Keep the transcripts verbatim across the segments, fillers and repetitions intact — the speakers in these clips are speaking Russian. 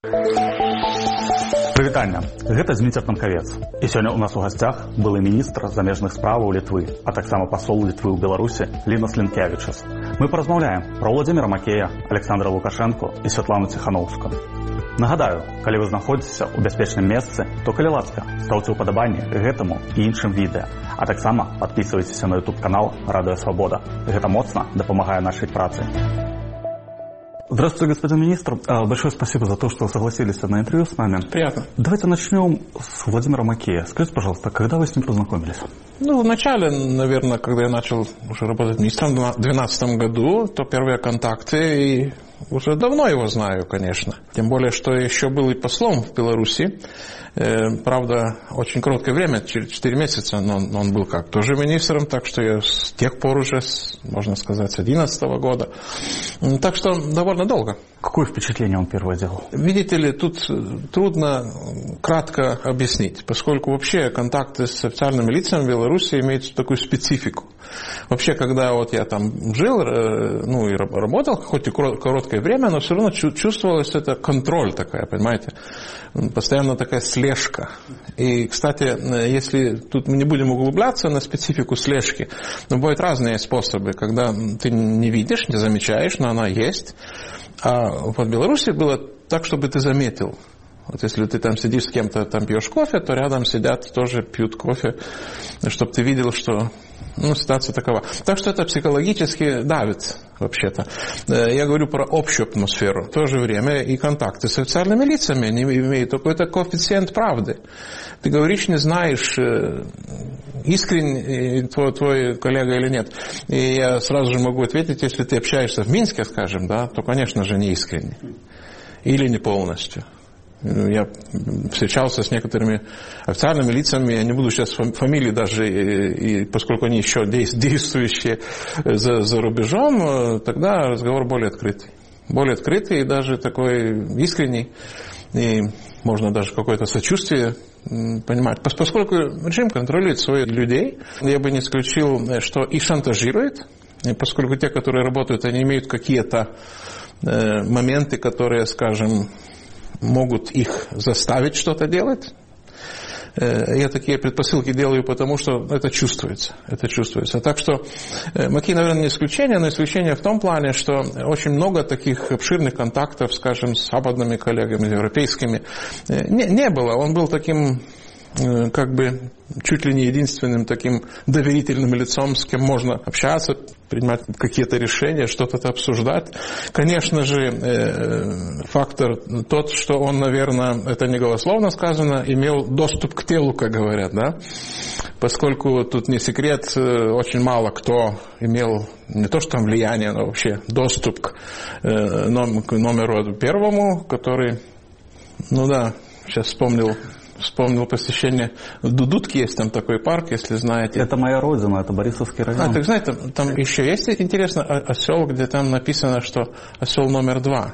Прывітанне, гэта Зміцер Танкавец. І сёння ў нас у гасцях былы міністр замежных справаў Літвы, а таксама пасол Літвы ў Беларусі Лінас Лінкевічус. Мы паразмаўляем пра Владзіміра Макея, Александра Лукашэнку і Святлану Ціханаўскую. Нагадаю, калі вы знаходзіцеся ў бяспечным месцы, то калі ласка, стаўце ўпадабанне гэтаму і іншым відэа, а таксама падпісвайцеся на YouTube-канал Радио Свобода. Гэта моцна дапамагае нашай працы. Здравствуйте, господин министр. Большое спасибо за то, что согласились на интервью с нами. Приятно. Давайте начнем с Владимира Макея. Скажите, пожалуйста, когда вы с ним познакомились? Ну, в начале, наверное, когда я начал уже работать министром в две тысячи двенадцатом году, то первые контакты, и уже давно его знаю, конечно. Тем более, что еще был и послом в Беларуси. Правда, очень короткое время, четыре месяца, но он был как тоже министром, так что я с тех пор уже, можно сказать, с две тысячи одиннадцатого года. Так что довольно долго. Какое впечатление он первое делал? Видите ли, тут трудно кратко объяснить, поскольку вообще контакты с официальными лицами в Беларуси имеют такую специфику. Вообще, когда вот я там жил, ну и работал, хоть и короткое время, но все равно чувствовалось это контроль такая, понимаете, постоянно такая слежка. И, кстати, если тут мы не будем углубляться на специфику слежки, но бывают разные способы, когда ты не видишь, не замечаешь, но она есть. А в Беларуси было так, чтобы ты заметил. Вот если ты там сидишь с кем-то, там пьешь кофе, то рядом сидят, тоже пьют кофе, чтобы ты видел, что ну, ситуация такова. Так что это психологически давит, вообще-то. Я говорю про общую атмосферу. В то же время и контакты с официальными лицами не имеют какой-то коэффициент правды. Ты говоришь, не знаешь, искренне твой, твой коллега или нет. И я сразу же могу ответить, если ты общаешься в Минске, скажем, да, то, конечно же, не искренне. Или не полностью. Я встречался с некоторыми официальными лицами, я не буду сейчас фамилии даже, и, и поскольку они еще действующие за, за рубежом, тогда разговор более открытый. Более открытый и даже такой искренний, и можно даже какое-то сочувствие понимать. Поскольку режим контролирует своих людей, я бы не исключил, что и шантажирует, поскольку те, которые работают, они имеют какие-то моменты, которые, скажем, могут их заставить что-то делать. Я такие предпосылки делаю, потому что это чувствуется. Это чувствуется. Так что Макей, наверное, не исключение, но исключение в том плане, что очень много таких обширных контактов, скажем, с западными коллегами, европейскими, не, не было. Он был таким, как бы, чуть ли не единственным таким доверительным лицом, с кем можно общаться, принимать какие-то решения, что-то обсуждать. Конечно же, фактор тот, что он, наверное, это не голословно сказано, имел доступ к телу, как говорят, да? Поскольку тут не секрет, очень мало кто имел не то что там влияние, но вообще доступ к номеру первому, который, ну да, сейчас вспомнил, Вспомнил посещение Дудутки, есть там такой парк, если знаете. Это моя родина, это Борисовский район. А, так знаете, там, там еще есть интересно осел, где там написано, что осел номер два.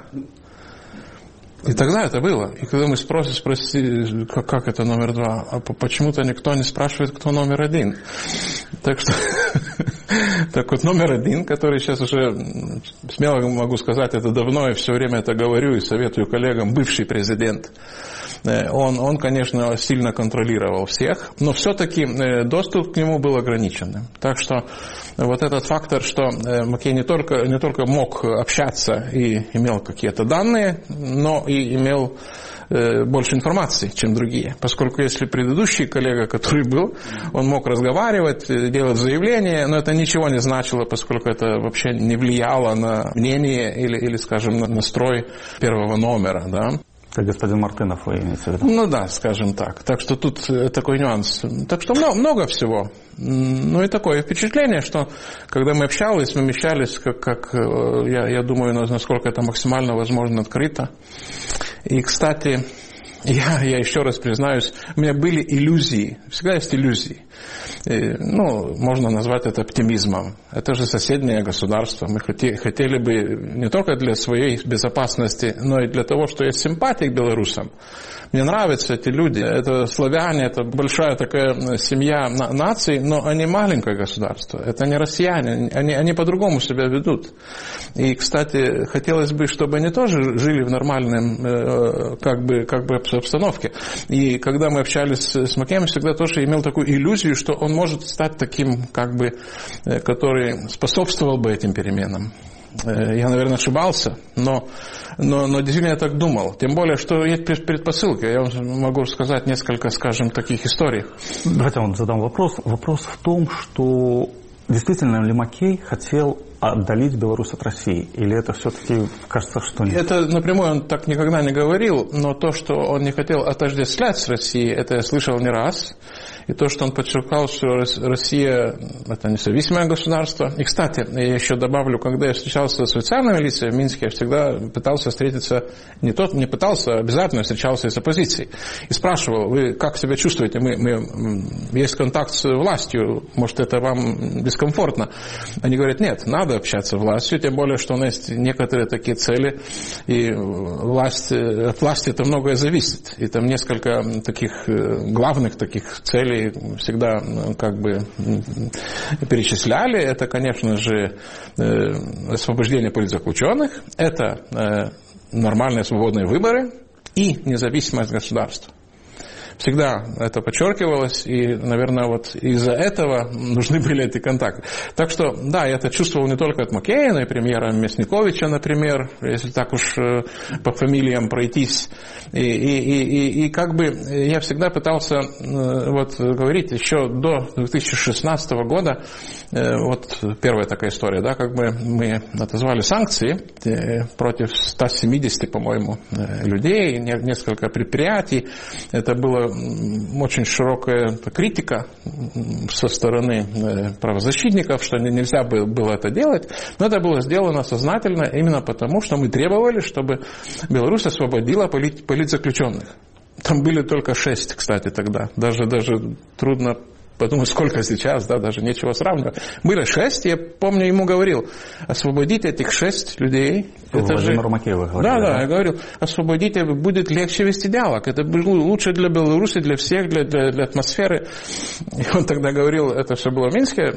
И тогда это было. И когда мы спросим, спросили, как, как это номер два, а почему-то никто не спрашивает, кто номер один. Так что, так вот, номер один, который сейчас уже, смело могу сказать, это давно, и все время это говорю и советую коллегам, бывший президент. Он, он, конечно, сильно контролировал всех, но все-таки доступ к нему был ограниченным. Так что вот этот фактор, что Макей не только, не только мог общаться и имел какие-то данные, но и имел больше информации, чем другие. Поскольку если предыдущий коллега, который был, он мог разговаривать, делать заявления, но это ничего не значило, поскольку это вообще не влияло на мнение или, или скажем, на настрой первого номера, да. Это господин Мартынов, вы имеете в виду? Ну да, скажем так. Так что тут такой нюанс. Так что много, много всего. Ну и такое впечатление, что когда мы общались, мы вмещались, как, как я, я думаю, насколько это максимально возможно открыто. И, кстати, Я, я еще раз признаюсь, у меня были иллюзии, всегда есть иллюзии. И, ну, можно назвать это оптимизмом. Это же соседнее государство. Мы хотели, хотели бы не только для своей безопасности, но и для того, что есть симпатия к белорусам. Мне нравятся эти люди. Это славяне, это большая такая семья наций, но они маленькое государство. Это не россияне. Они, они по-другому себя ведут. И, кстати, хотелось бы, чтобы они тоже жили в нормальном как бы, как бы обстановке. И когда мы общались с Макеем, всегда тоже имел такую иллюзию, что он может стать таким, как бы, который способствовал бы этим переменам. Я, наверное, ошибался, но, но, но действительно я так думал. Тем более, что есть предпосылки. Я вам могу сказать несколько, скажем, таких историй. Давайте я вам задам вопрос. Вопрос в том, что действительно ли Макей хотел отдалить Беларусь от России? Или это все-таки кажется, что нет? Это напрямую он так никогда не говорил, но то, что он не хотел отождествлять с Россией, это я слышал не раз. И то, что он подчеркал, что Россия – это независимое государство. И, кстати, я еще добавлю, когда я встречался с официальными лицами в Минске, я всегда пытался встретиться, не тот, не пытался, а обязательно встречался с оппозицией. И спрашивал, вы как себя чувствуете? Мы, мы, есть контакт с властью, может, это вам дискомфортно? Они говорят, нет, надо общаться с властью, тем более, что у нас есть некоторые такие цели, и власть, от власти это многое зависит. И там несколько таких главных таких целей всегда как бы перечисляли. Это, конечно же, освобождение политзаключенных, это нормальные свободные выборы и независимость государства. Всегда это подчеркивалось, и, наверное, вот из-за этого нужны были эти контакты. Так что, да, я это чувствовал не только от Макея, но и премьера Мясниковича, например, если так уж по фамилиям пройтись. И, и, и, и как бы я всегда пытался вот говорить еще до две тысячи шестнадцатого года, вот первая такая история, да, как бы мы отозвали санкции против ста семидесяти, по-моему, людей, несколько предприятий. Это было очень широкая критика со стороны правозащитников, что нельзя было это делать, но это было сделано сознательно именно потому, что мы требовали, чтобы Беларусь освободила политзаключенных. Там были только шесть, кстати, тогда. Даже, даже трудно подумать, сколько сейчас, да, даже нечего сравнивать. Было шесть, я помню, ему говорил, освободить этих шесть людей. Владимиру Макееву говорил. Да, да, я говорил, освободите, будет легче вести диалог. Это лучше для Беларуси, для всех, для, для, для атмосферы. И он тогда говорил, это все было в Минске,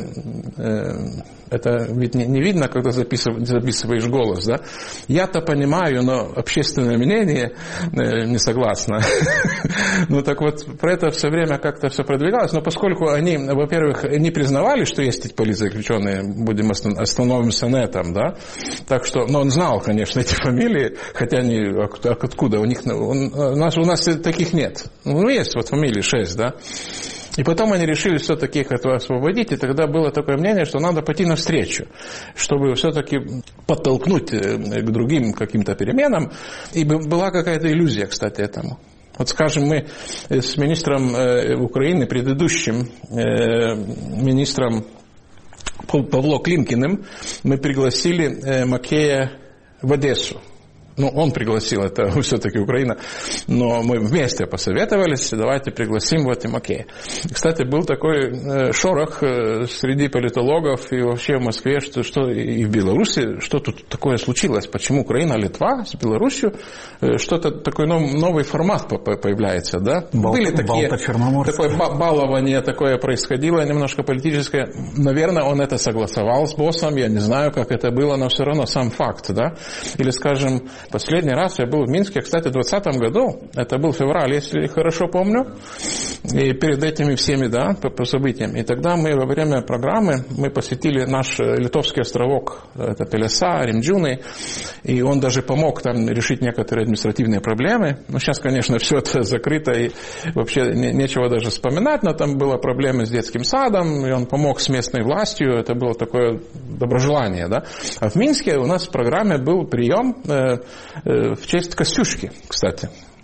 это ведь не, не видно, когда записываешь, записываешь голос, да. Я-то понимаю, но общественное мнение не согласно. Ну так вот, про это все время как-то все продвигалось, но поскольку они, во-первых, не признавали, что есть эти политзаключенные, будем остановимся на этом, да, так что, но он знал, конечно, эти фамилии, хотя они, откуда, у них, у нас, у нас таких нет, ну, есть вот фамилии шесть, да, и потом они решили все-таки их этого освободить, и тогда было такое мнение, что надо пойти навстречу, чтобы все-таки подтолкнуть к другим каким-то переменам, и была какая-то иллюзия, кстати, этому. Вот, скажем, мы с министром Украины, предыдущим министром Павлом Климкиным, мы пригласили Макея в Одессу. Ну, он пригласил, это все-таки Украина, но мы вместе посоветовались, давайте пригласим вот и Макея. Кстати, был такой шорох среди политологов и вообще в Москве, что, что и в Беларуси, что тут такое случилось, почему Украина, Литва с Беларусью, что-то такой новый формат появляется, да? Бал, Были такие, такое балование такое происходило, немножко политическое. Наверное, он это согласовал с боссом, я не знаю, как это было, но все равно сам факт, да? Или, скажем, последний раз я был в Минске, кстати, в двадцатом году, это был февраль, если хорошо помню, и перед этими всеми, да, по, по событиям. И тогда мы во время программы, мы посетили наш литовский островок, это Пелеса, Римджуны, и он даже помог там решить некоторые административные проблемы. Но сейчас, конечно, все это закрыто, и вообще не, нечего даже вспоминать, но там была проблема с детским садом, и он помог с местной властью, это было такое доброжелание, да. А в Минске у нас в программе был прием э, в честь Костюшки, кстати.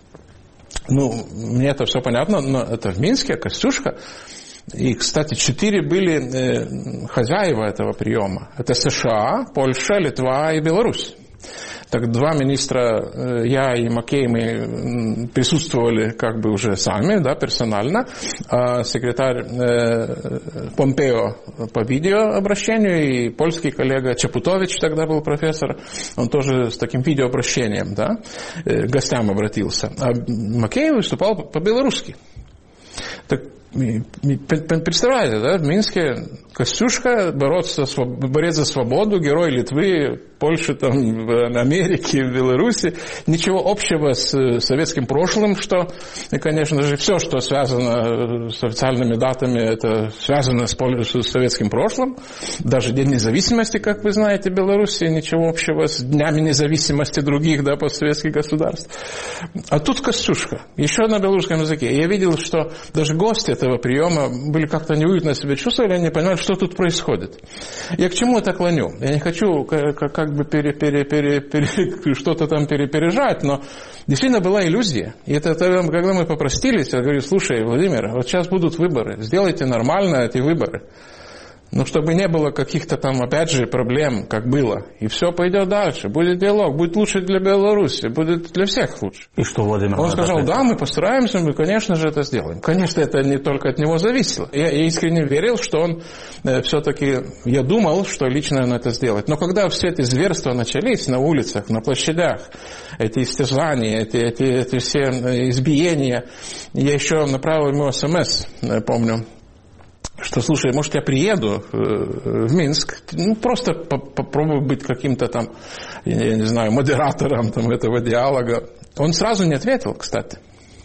Ну, мне это все понятно, но это в Минске, Костюшка. И, кстати, четыре были э, хозяева этого приема. Это США, Польша, Литва и Беларусь. Так два министра, я и Маккей, мы присутствовали как бы уже сами, да, персонально, а секретарь Помпео по видеообращению и польский коллега Чапутович, тогда был профессор, он тоже с таким видеообращением, да, к гостям обратился. А Маккей выступал по-белорусски. Так, представляете, да, в Минске Костюшка, бороться, борец за свободу, герой Литвы, Польши, там, Америки, Беларуси, ничего общего с советским прошлым, что, и, конечно же, все, что связано с официальными датами, это связано с, с советским прошлым. Даже День независимости, как вы знаете, Беларуси, ничего общего с днями независимости других, да, постсоветских государств. А тут Костюшка, еще на белорусском языке. Я видел, что даже гости этого приема были как-то неуютно себя чувствовали, они понимали, что тут происходит. Я к чему это клоню? Я не хочу как, как бы пере, пере, пере, пере, что-то там перепережать, но действительно была иллюзия. И это, когда мы попростились, я говорю, слушай, Владимир, вот сейчас будут выборы, сделайте нормально эти выборы. Ну, чтобы не было каких-то там, опять же, проблем, как было. И все пойдет дальше. Будет диалог, будет лучше для Беларуси, будет для всех лучше. И что Владимир? Он сказал, да, мы постараемся, мы, конечно же, это сделаем. Конечно, это не только от него зависело. Я, я искренне верил, что он э, все-таки, я думал, что лично он это сделает. Но когда все эти зверства начались на улицах, на площадях, эти истязания, эти, эти, эти все избиения, я еще направил ему смс, помню, что, слушай, может, я приеду в Минск, ну, просто попробую быть каким-то там, я не знаю, модератором там, этого диалога. Он сразу не ответил, кстати.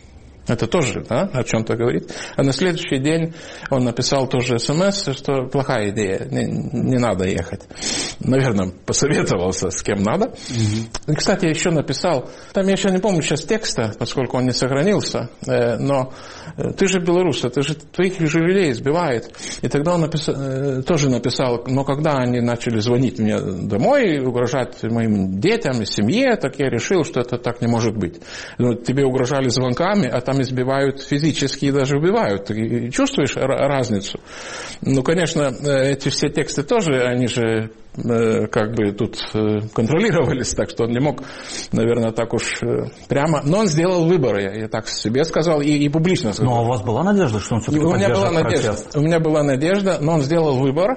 Это тоже, да, о чем-то говорит. А на следующий день он написал тоже смс, что плохая идея, не, не надо ехать. Наверное, посоветовался, с кем надо. Mm-hmm. И, кстати, я еще написал, там я еще не помню сейчас текста, поскольку он не сохранился, э, но э, ты же белорус, ты же твоих же людей избивает. И тогда он написал, э, тоже написал, но когда они начали звонить мне домой, угрожать моим детям и семье, так я решил, что это так не может быть. Ну, тебе угрожали звонками, а там избивают физически и даже убивают. Ты чувствуешь разницу? Ну, конечно, эти все тексты тоже, они же как бы тут контролировались, так что он не мог, наверное, так уж прямо. Но он сделал выбор, я, я так себе сказал, и, и публично сказал. Но у вас была надежда, что он все-таки поддержит протест? У меня была надежда, но он сделал выбор.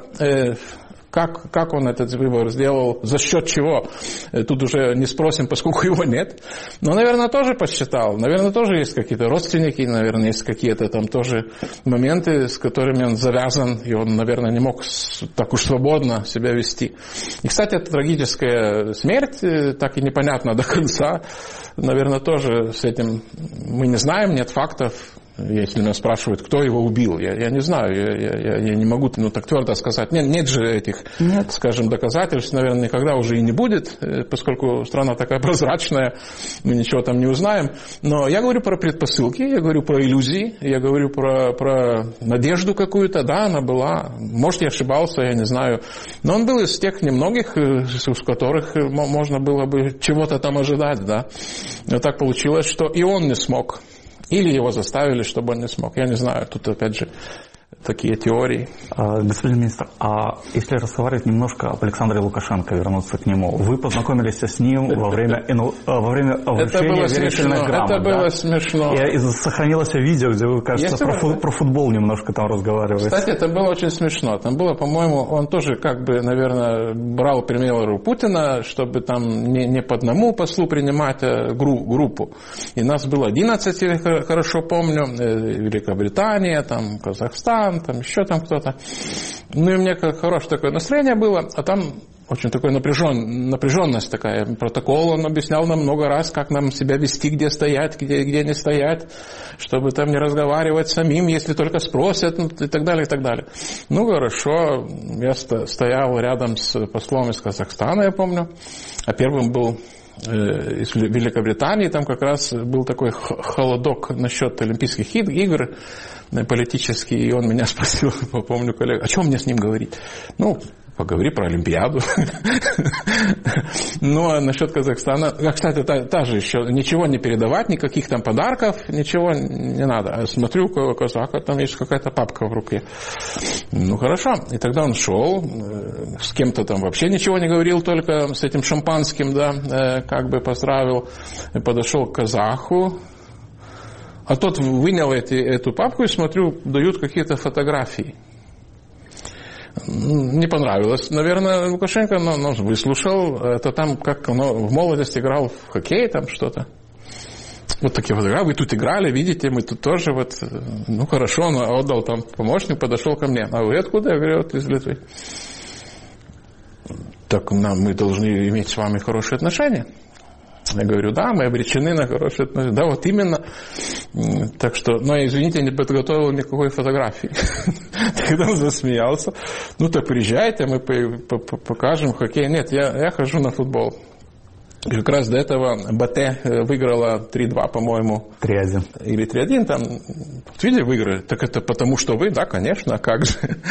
Как, как он этот выбор сделал, за счет чего, тут уже не спросим, поскольку его нет. Но, наверное, тоже посчитал. Наверное, тоже есть какие-то родственники, наверное, есть какие-то там тоже моменты, с которыми он завязан, и он, наверное, не мог так уж свободно себя вести. И, кстати, эта трагическая смерть, так и непонятно до конца, наверное, тоже с этим мы не знаем, нет фактов. Если меня спрашивают, кто его убил, я, я не знаю, я, я, я не могу ну, так твердо сказать. Нет, нет же этих, нет. скажем, доказательств, наверное, никогда уже и не будет, поскольку страна такая прозрачная, мы ничего там не узнаем. Но я говорю про предпосылки, я говорю про иллюзии, я говорю про, про надежду какую-то. Да, она была, может, я ошибался, я не знаю. Но он был из тех немногих, с которых можно было бы чего-то там ожидать. Да. Но так получилось, что и он не смог. Или его заставили, чтобы он не смог. Я не знаю, тут опять же такие теории. Господин министр, а если разговаривать немножко об Александре Лукашенко, вернуться к нему, вы познакомились с ним во время, во время вручения верительных грамот. Это было смешно. И сохранилось видео, где вы, кажется, про, фут, про футбол немножко там разговаривали. Кстати, это было очень смешно. Там было, по-моему, он тоже как бы, наверное, брал пример у Путина, чтобы там не, не по одному послу принимать группу. И нас было одиннадцать, я хорошо помню, Великобритания, там, Казахстан, там еще там кто-то. Ну и мне как хорошее такое настроение было, а там очень такой напряжен, напряженность такая. Протокол он объяснял нам много раз, как нам себя вести, где стоять, где, где не стоять, чтобы там не разговаривать самим, если только спросят, ну, и так далее, и так далее. Ну, хорошо, я стоял рядом с послом из Казахстана, я помню, а первым был из Великобритании, там как раз был такой холодок насчет Олимпийских игр политический, и он меня спросил, помню, коллега, о чем мне с ним говорить? Ну, поговори про Олимпиаду. Ну, а насчет Казахстана, кстати, та, та же еще, ничего не передавать, никаких там подарков, ничего не надо. Смотрю, у казака там есть какая-то папка в руке. Ну, хорошо. И тогда он шел, с кем-то там вообще ничего не говорил, только с этим шампанским, да, как бы поздравил. Подошел к казаху, а тот вынял эти, эту папку и, смотрю, дают какие-то фотографии. Не понравилось, наверное, Лукашенко, но, но выслушал. Это там, как он в молодости играл в хоккей, там что-то. Вот такие фотографии. Вы тут играли, видите, мы тут тоже вот. Ну, хорошо, он отдал там помощник, подошел ко мне. А вы откуда? Я говорю, вот из Литвы. Так нам, мы должны иметь с вами хорошие отношения. Я говорю, да, мы обречены на хорошие отношения. Да, вот именно. Так что, но, извините, не подготовил никакой фотографии. Тогда он засмеялся. Ну, так приезжайте, мы покажем хоккей. Нет, я, я хожу на футбол. И как раз до этого БТ выиграла три-два, по-моему. три-один. Или три-один, там, видели, выиграли. Так это потому, что вы, да, конечно, а как же.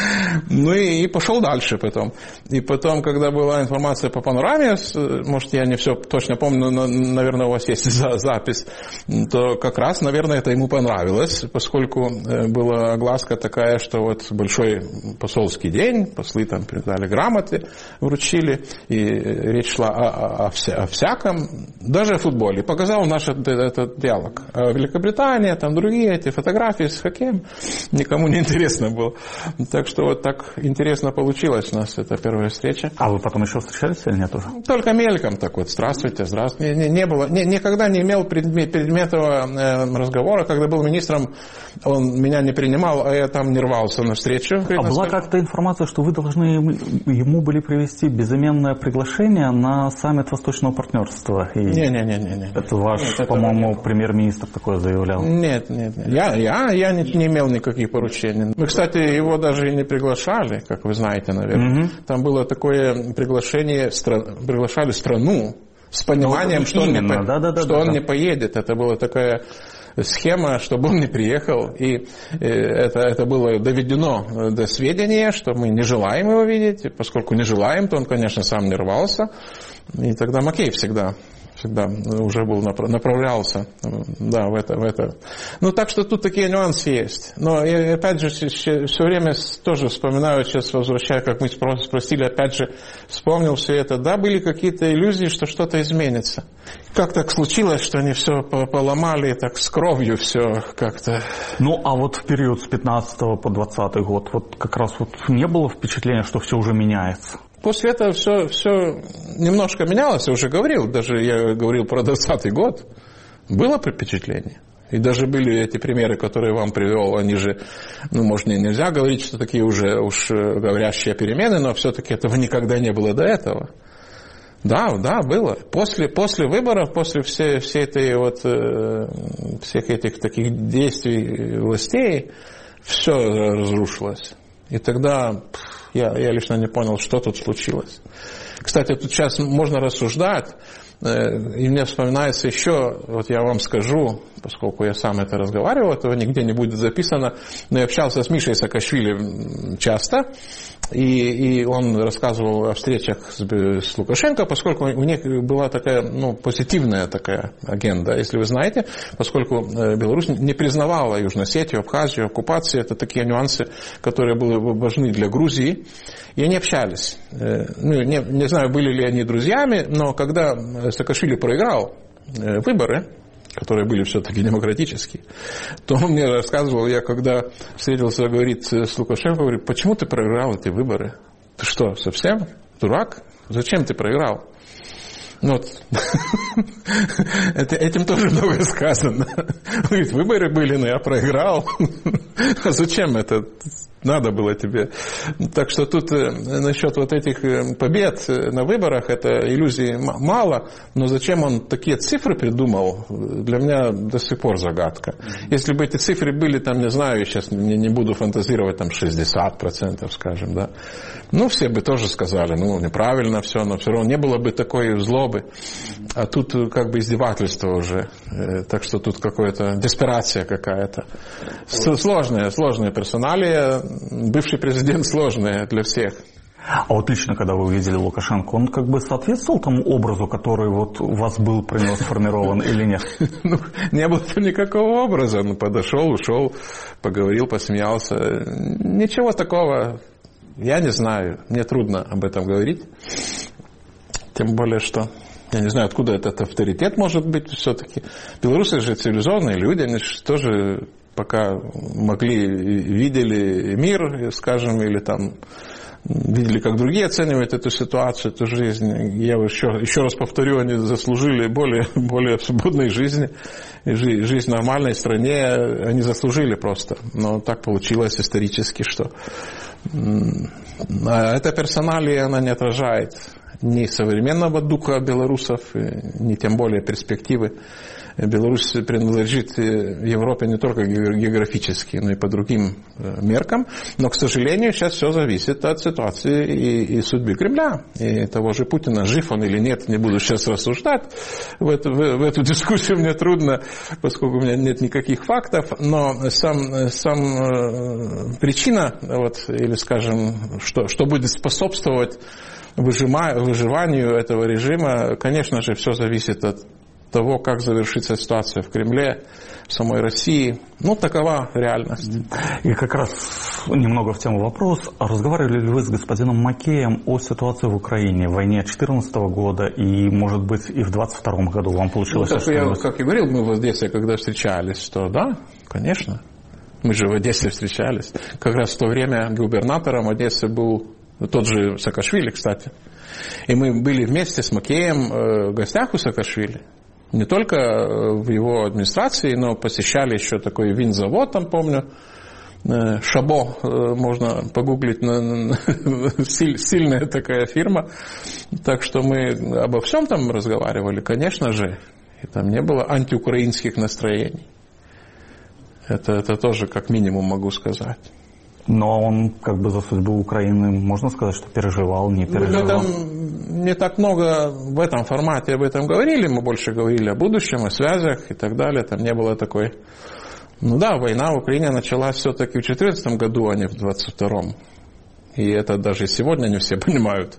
Ну и, и пошел дальше потом. И потом, когда была информация по панораме, может, я не все точно помню, но, наверное, у вас есть запись, то как раз, наверное, это ему понравилось, поскольку была огласка такая, что вот большой посольский день, послы там передали грамоты, вручили, и речь шла о, о, о, о всяком, даже о футболе. Показал наш этот диалог. А Великобритания, там другие эти фотографии с хоккеем, никому не интересно было. Так что вот так интересно получилось у нас эта первая встреча. А вы потом еще встречались или нет уже? Только мельком так вот, здравствуйте, здравствуйте. Не, не было, не, никогда не имел предмет, предметного э, разговора. Когда был министром, он меня не принимал, а я там не рвался на встречу. А была как-то информация, что вы должны ему были привезти безыменное приглашение на саммит Восточного партнерства. Не-не-не. Это ваш, нет, по-моему, премьер-министр такое заявлял. Нет, нет, нет. Я, я, я не, не имел никаких поручений. Мы, кстати, его даже и не приглашали, как вы знаете, наверное. Угу. Там было такое приглашение, стра... приглашали страну с пониманием, ну, что, он, не, по... да, да, да, что да, он да. не поедет. Это была такая схема, чтобы он не приехал. И это, это было доведено до сведения, что мы не желаем его видеть. И поскольку не желаем, то он, конечно, сам не рвался. И тогда Макей всегда, всегда уже был, направлялся да, в, это, в это. Ну, так что тут такие нюансы есть. Но, и, опять же, все время тоже вспоминаю, сейчас возвращаю, как мы спросили, опять же, вспомнил все это. Да, были какие-то иллюзии, что что-то изменится. Как так случилось, что они все поломали, так с кровью все как-то. Ну, а вот в период с пятнадцатого по двадцатый год, вот как раз вот не было впечатления, что все уже меняется? После этого все, все немножко менялось, я уже говорил, даже я говорил про двадцатый год, было впечатление. И даже были эти примеры, которые я вам привел, они же, ну, может, нельзя говорить, что такие уже уж говорящие перемены, но все-таки этого никогда не было до этого. Да, да, было. После, после выборов, после всей, всей этой вот, э, всех этих таких действий властей, все разрушилось. И тогда я, я лично не понял, что тут случилось. Кстати, тут сейчас можно рассуждать, и мне вспоминается еще, вот я вам скажу, поскольку я сам это разговаривал, этого нигде не будет записано, но я общался с Мишей Саакашвили часто, и, и он рассказывал о встречах с, с Лукашенко, поскольку у них была такая, ну, позитивная такая агенда, если вы знаете, поскольку Беларусь не признавала Южную Осетию, Абхазию, оккупации, это такие нюансы, которые были важны для Грузии, и они общались. Ну, не, не знаю, были ли они друзьями, но когда Саакашвили проиграл выборы, которые были все-таки демократические, то он мне рассказывал, я когда встретился, говорит, с Лукашенко, говорит, почему ты проиграл эти выборы? Ты что, совсем дурак? Зачем ты проиграл? Ну, вот. Этим тоже многое сказано. Говорит, выборы были, но я проиграл. А зачем это надо было тебе? Так что тут насчет вот этих побед на выборах, это иллюзий мало, но зачем он такие цифры придумал, для меня до сих пор загадка. Если бы эти цифры были, там, не знаю, сейчас не, не буду фантазировать, там шестьдесят процентов, скажем, да, ну, все бы тоже сказали, ну, неправильно все, но все равно не было бы такой злобы. А тут как бы издевательство уже. Так что тут какая-то деспирация какая-то. Сложная, сложная персоналия. Бывший президент сложная для всех. А вот лично, когда вы увидели Лукашенко, он как бы соответствовал тому образу, который вот у вас был при нем сформирован или нет? Ну, не было никакого образа. Он подошел, ушел, поговорил, посмеялся. Ничего такого, я не знаю. Мне трудно об этом говорить. Тем более, что я не знаю, откуда этот авторитет может быть все-таки. Белорусы же цивилизованные люди, они же тоже пока могли, видели мир, скажем, или там видели, как другие оценивают эту ситуацию, эту жизнь. Я еще, еще раз повторю, они заслужили более, более свободной жизни, жизнь в нормальной стране, они заслужили просто. Но так получилось исторически, что эта персоналия, она не отражает ни современного духа белорусов, ни тем более перспективы. Беларусь принадлежит Европе не только географически, но и по другим меркам. Но, к сожалению, сейчас все зависит от ситуации и, и судьбы Кремля. И того же Путина, жив он или нет, не буду сейчас рассуждать. В эту, в, в эту дискуссию мне трудно, поскольку у меня нет никаких фактов. Но сам, сам причина, вот, или, скажем, что, что будет способствовать выживанию этого режима, конечно же, все зависит от того, как завершится ситуация в Кремле, в самой России. Ну, такова реальность. И как раз немного в тему вопрос. Разговаривали ли вы с господином Макеем о ситуации в Украине, в войне две тысячи четырнадцатого года и, может быть, и в двадцать втором году вам получилось? Ну, как, я, как я говорил, мы в Одессе, когда встречались, что да, конечно. Мы же в Одессе встречались. Как раз в то время губернатором Одессы был тот же Саакашвили, кстати. И мы были вместе с Макеем в гостях у Саакашвили. Не только в его администрации, но посещали еще такой винзавод, там помню, Шабо, можно погуглить, сильная такая фирма. Так что мы обо всем там разговаривали, конечно же. И там не было антиукраинских настроений. Это, это тоже как минимум могу сказать. Но он как бы за судьбу Украины, можно сказать, что переживал, не переживал? Ну, не так много в этом формате об этом говорили. Мы больше говорили о будущем, о связях и так далее. Там не было такой... Ну да, война в Украине началась все-таки в две тысячи четырнадцатом году, а не в двадцать втором. И это даже сегодня не все понимают.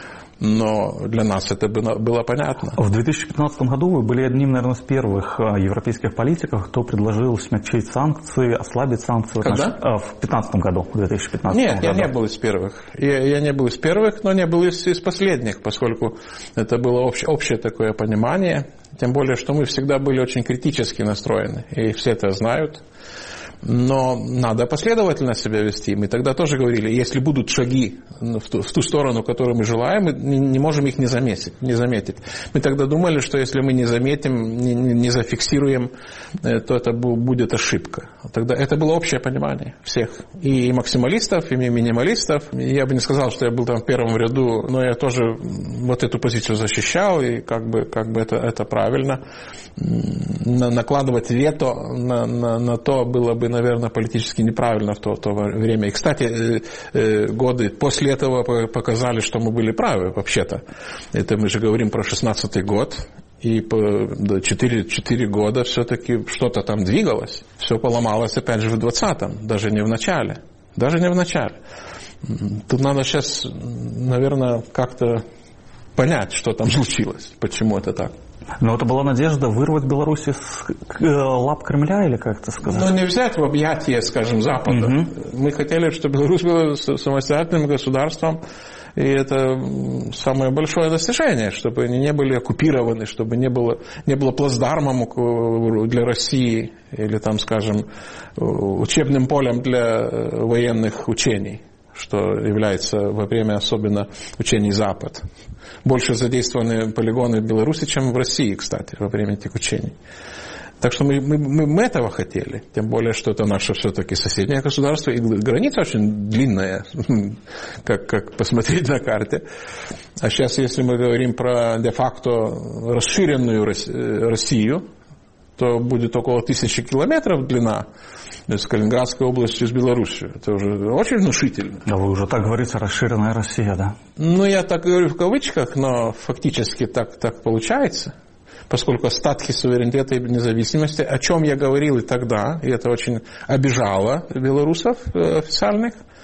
Но для нас это было, было понятно. В две тысячи пятнадцатом году вы были одним, наверное, из первых европейских политиков, кто предложил смягчить санкции, ослабить санкции. Когда? В две тысячи пятнадцатом году. В две тысячи пятнадцатом Нет, году. я не был из первых. Я, я не был из первых, но не был из, из последних, поскольку это было общее, общее такое понимание. Тем более, что мы всегда были очень критически настроены. И все это знают. Но надо последовательно себя вести. Мы тогда тоже говорили, если будут шаги в ту, в ту сторону, которую мы желаем, мы не, не можем их не заметить, не заметить. Мы тогда думали, что если мы не заметим, не, не зафиксируем, то это будет ошибка. Тогда это было общее понимание всех. И максималистов, и минималистов. Я бы не сказал, что я был там в первом ряду, но я тоже вот эту позицию защищал, и как бы, как бы это, это правильно. Накладывать вето на, на, на то было бы, наверное, политически неправильно в то, то время. И, кстати, годы после этого показали, что мы были правы вообще-то. Это мы же говорим про шестнадцатый год. И по четыре, четыре года все-таки что-то там двигалось. Все поломалось опять же в двадцатом, даже не в начале. Даже не в начале. Тут надо сейчас, наверное, как-то понять, что там случилось, почему это так. Но это была надежда вырвать Беларусь из лап Кремля, или как это сказать? Ну, не взять в объятия, скажем, Запада. Угу. Мы хотели, чтобы Беларусь была самостоятельным государством, и это самое большое достижение, чтобы они не были оккупированы, чтобы не было, не было плацдармом для России, или там, скажем, учебным полем для военных учений, что является во время особенно учений Запад. Больше задействованы полигоны в Беларуси, чем в России, кстати, во время этих учений. Так что мы, мы, мы этого хотели. Тем более, что это наше все-таки соседнее государство. И граница очень длинная, как, как посмотреть на карте. А сейчас, если мы говорим про де-факто расширенную Россию, то будет около тысячи километров длина с Калининградской областью, с Белоруссией. Это уже очень внушительно. Да вы уже так говорите, расширенная Россия, да? Ну, я так говорю в кавычках, но фактически так, так получается. Поскольку остатки суверенитета и независимости, о чем я говорил и тогда, и это очень обижало белорусов официальных,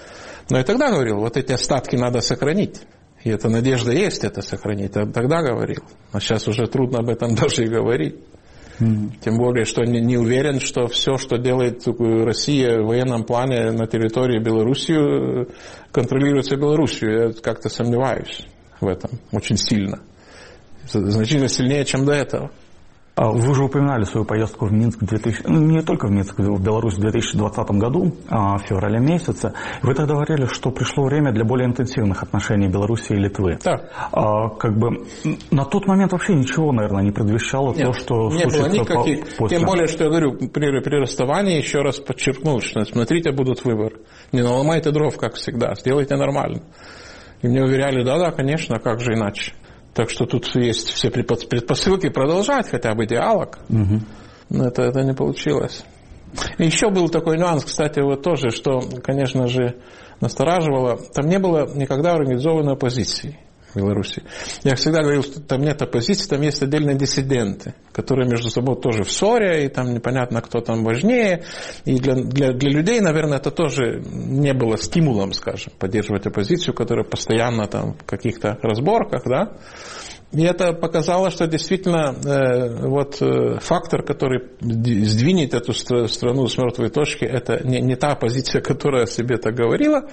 Но и тогда говорил, вот эти остатки надо сохранить. И эта надежда есть это сохранить. Я тогда говорил. А сейчас уже трудно об этом даже и говорить. Mm-hmm. Тем более, что не, не уверен, что все, что делает Россия в военном плане на территории Белоруссии, контролируется Белоруссией. Я как-то сомневаюсь в этом очень сильно. Значительно сильнее, чем до этого. Вы уже упоминали свою поездку в Минск, две тысячи, ну, не только в Минск, в Беларусь в две тысячи двадцатом году, в феврале месяце. Вы тогда говорили, что пришло время для более интенсивных отношений Беларуси и Литвы. Да. А, как бы на тот момент вообще ничего, наверное, не предвещало Нет, то, что не случится было никаких. После. Тем более, что я говорю, при, при расставании еще раз подчеркнул, что смотрите, будут выборы. Не наломайте дров, как всегда, сделайте нормально. И мне уверяли, да-да, конечно, как же иначе. Так что тут есть все предпосылки продолжать хотя бы диалог. Угу. Но это, это не получилось. И еще был такой нюанс, кстати, вот тоже, что, конечно же, настораживало. Там не было никогда организованной оппозиции в Беларуси. Я всегда говорил, что там нет оппозиции, там есть отдельные диссиденты, которые между собой тоже в ссоре, и там непонятно, кто там важнее. И для, для, для людей, наверное, это тоже не было стимулом, скажем, поддерживать оппозицию, которая постоянно там в каких-то разборках, да. И это показало, что действительно э, вот, э, фактор, который сдвинет эту страну с мертвой точки, это не, не та оппозиция, которая о себе так говорила,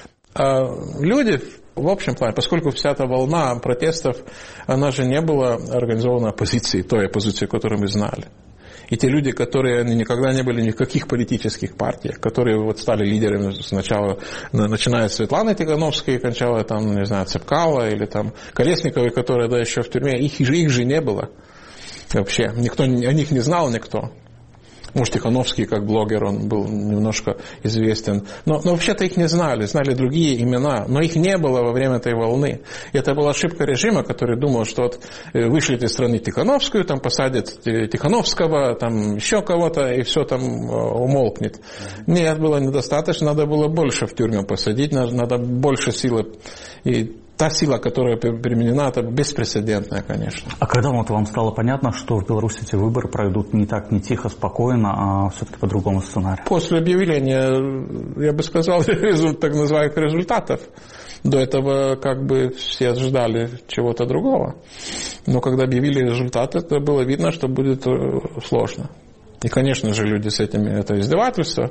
а люди в общем плане, поскольку вся эта волна протестов, она же не была организована оппозицией, той оппозицией, которую мы знали. И те люди, которые никогда не были ни в каких политических партиях, которые вот стали лидерами сначала, начиная с Светланы Тихановской, кончала там, не знаю, Цепкало или там Колесниковой, которая да, еще в тюрьме, их, их же не было вообще. Никто о них не знал никто. Может, Тихановский, как блогер, он был немножко известен. Но, но вообще-то их не знали, знали другие имена. Но их не было во время этой волны. И это была ошибка режима, который думал, что вот вышлет из страны Тихановскую, там посадят Тихановского, там еще кого-то, и все там умолкнет. Нет, было недостаточно, надо было больше в тюрьму посадить, надо больше силы. И та сила, которая применена, это беспрецедентная, конечно. А когда вот вам стало понятно, что в Беларуси эти выборы пройдут не так, не тихо, спокойно, а все-таки по другому сценарию? После объявления, я бы сказал, так называемых результатов. До этого как бы все ждали чего-то другого. Но когда объявили результаты, то было видно, что будет сложно. И, конечно же, люди с этими, это издевательство.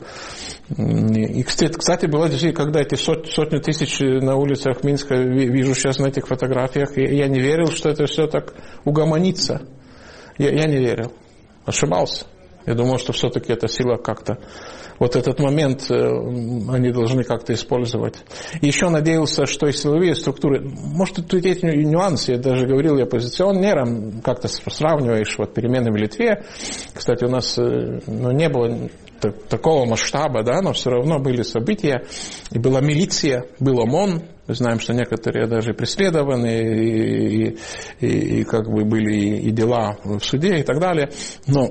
И, кстати, было действительно, когда эти сот, сотни тысяч на улицах Минска вижу сейчас на этих фотографиях, я не верил, что это все так угомонится. Я, я не верил. Ошибался. Я думал, что все-таки эта сила как-то... Вот этот момент они должны как-то использовать. И еще надеялся, что и силовые структуры... Может, тут есть нюансы. Я даже говорил и оппозиционерам, как-то сравниваешь вот, перемены в Литве. Кстати, у нас ну, не было такого масштаба, да, но все равно были события. И была милиция, был ОМОН. Мы знаем, что некоторые даже преследованы, и, и, и, и как бы были и дела в суде и так далее. Но...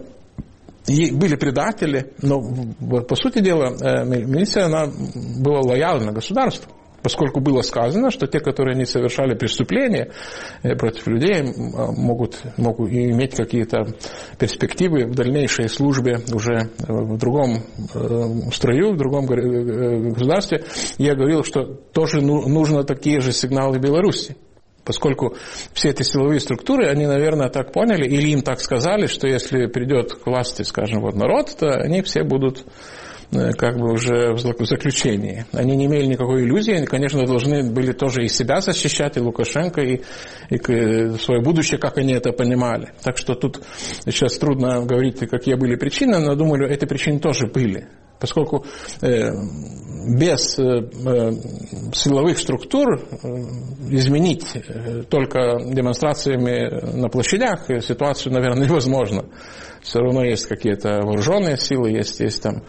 И были предатели, но, по сути дела, милиция, она была лояльна государству, поскольку было сказано, что те, которые не совершали преступления против людей, могут, могут иметь какие-то перспективы в дальнейшей службе уже в другом строю, в другом государстве. Я говорил, что тоже нужно такие же сигналы в Беларуси. Поскольку все эти силовые структуры, они, наверное, так поняли, или им так сказали, что если придет к власти, скажем, вот народ, то они все будут как бы уже в заключении. Они не имели никакой иллюзии, они, конечно, должны были тоже и себя защищать, и Лукашенко, и, и свое будущее, как они это понимали. Так что тут сейчас трудно говорить, какие были причины, но, думаю, эти причины тоже были. Поскольку э, без э, силовых структур э, изменить э, только демонстрациями на площадях ситуацию, наверное, невозможно. Все равно есть какие-то вооруженные силы, есть, есть там.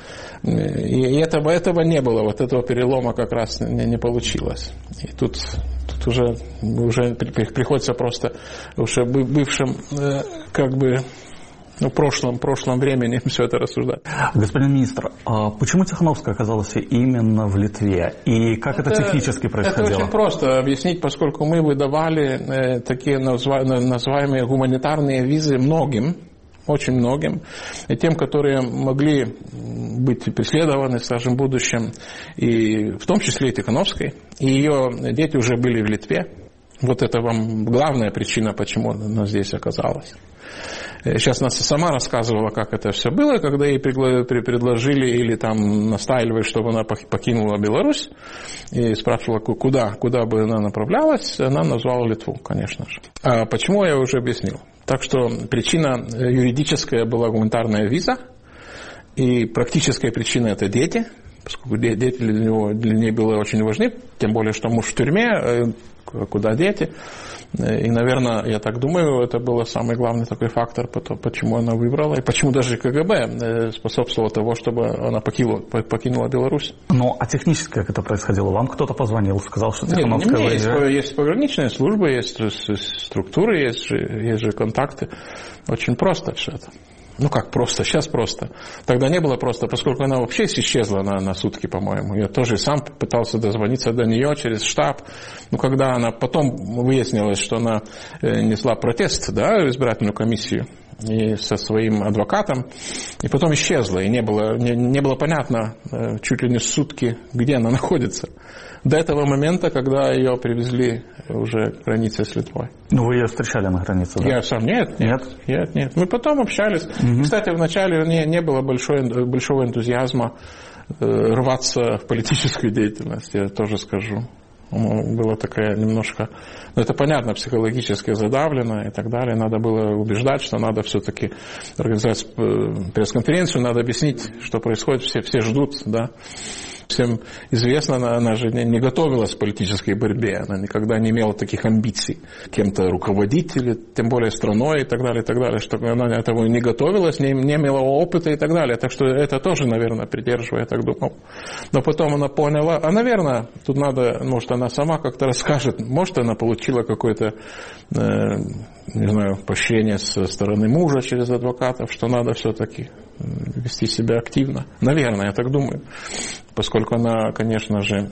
И этого, этого не было, вот этого перелома как раз не, не получилось. И тут, тут уже, уже приходится просто уже бывшим э, как бы... Ну, в прошлом, прошлом времени все это рассуждать. Господин министр, а почему Тихановская оказалась именно в Литве? И как это, это технически происходило? Это очень просто объяснить, поскольку мы выдавали э, такие назва- называемые гуманитарные визы многим очень многим, и тем, которые могли быть преследованы, скажем, в будущем, и в том числе и Тихановской. И ее дети уже были в Литве. Вот это вам главная причина, почему она здесь оказалась. Сейчас она сама рассказывала, как это все было, когда ей предложили или там настаивали, чтобы она покинула Беларусь, и спрашивала, куда, куда бы она направлялась, она назвала Литву, конечно же. А почему, я уже объяснил. Так что причина юридическая была гуманитарная виза, и практическая причина – это дети, поскольку дети для, него, для нее были очень важны, тем более, что муж в тюрьме, куда дети. И, наверное, я так думаю, это был самый главный такой фактор, почему она выбрала, и почему даже КГБ способствовало того, чтобы она покинула, покинула Беларусь. Ну, а технически как это происходило? Вам кто-то позвонил, сказал, что Тихановская... Нет, есть, есть пограничная служба, есть структуры, есть же, есть же контакты. Очень просто все это. Ну как просто, сейчас просто. Тогда не было просто, поскольку она вообще исчезла на, на сутки, по-моему. Я тоже сам пытался дозвониться до нее через штаб. Ну когда она потом выяснилось, что она несла протест, да, в избирательную комиссию и со своим адвокатом, и потом исчезла, и не было, не, не было понятно чуть ли не сутки, где она находится. До этого момента, когда ее привезли уже к границе с Литвой. Ну, вы ее встречали на границе, да? Я сам нет, нет, нет, нет. Мы потом общались. Угу. Кстати, вначале не, не было большой, большого энтузиазма э, рваться в политическую деятельность, я тоже скажу. Было такая немножко... Ну, это понятно, психологически задавлено и так далее. Надо было убеждать, что надо все-таки организовать пресс-конференцию, надо объяснить, что происходит, все, все ждут, да. Всем известно, она, она же не, не готовилась к политической борьбе, она никогда не имела таких амбиций кем-то руководить, или тем более страной и так далее, и так далее, что она этого не готовилась, не, не имела опыта и так далее. Так что это тоже, наверное, придерживая, я так думал. Но потом она поняла, а, наверное, тут надо, может, она сама как-то расскажет, может, она получила какое-то, э, не знаю, поощрение со стороны мужа через адвокатов, что надо все-таки вести себя активно. Наверное, я так думаю. Поскольку она, конечно же,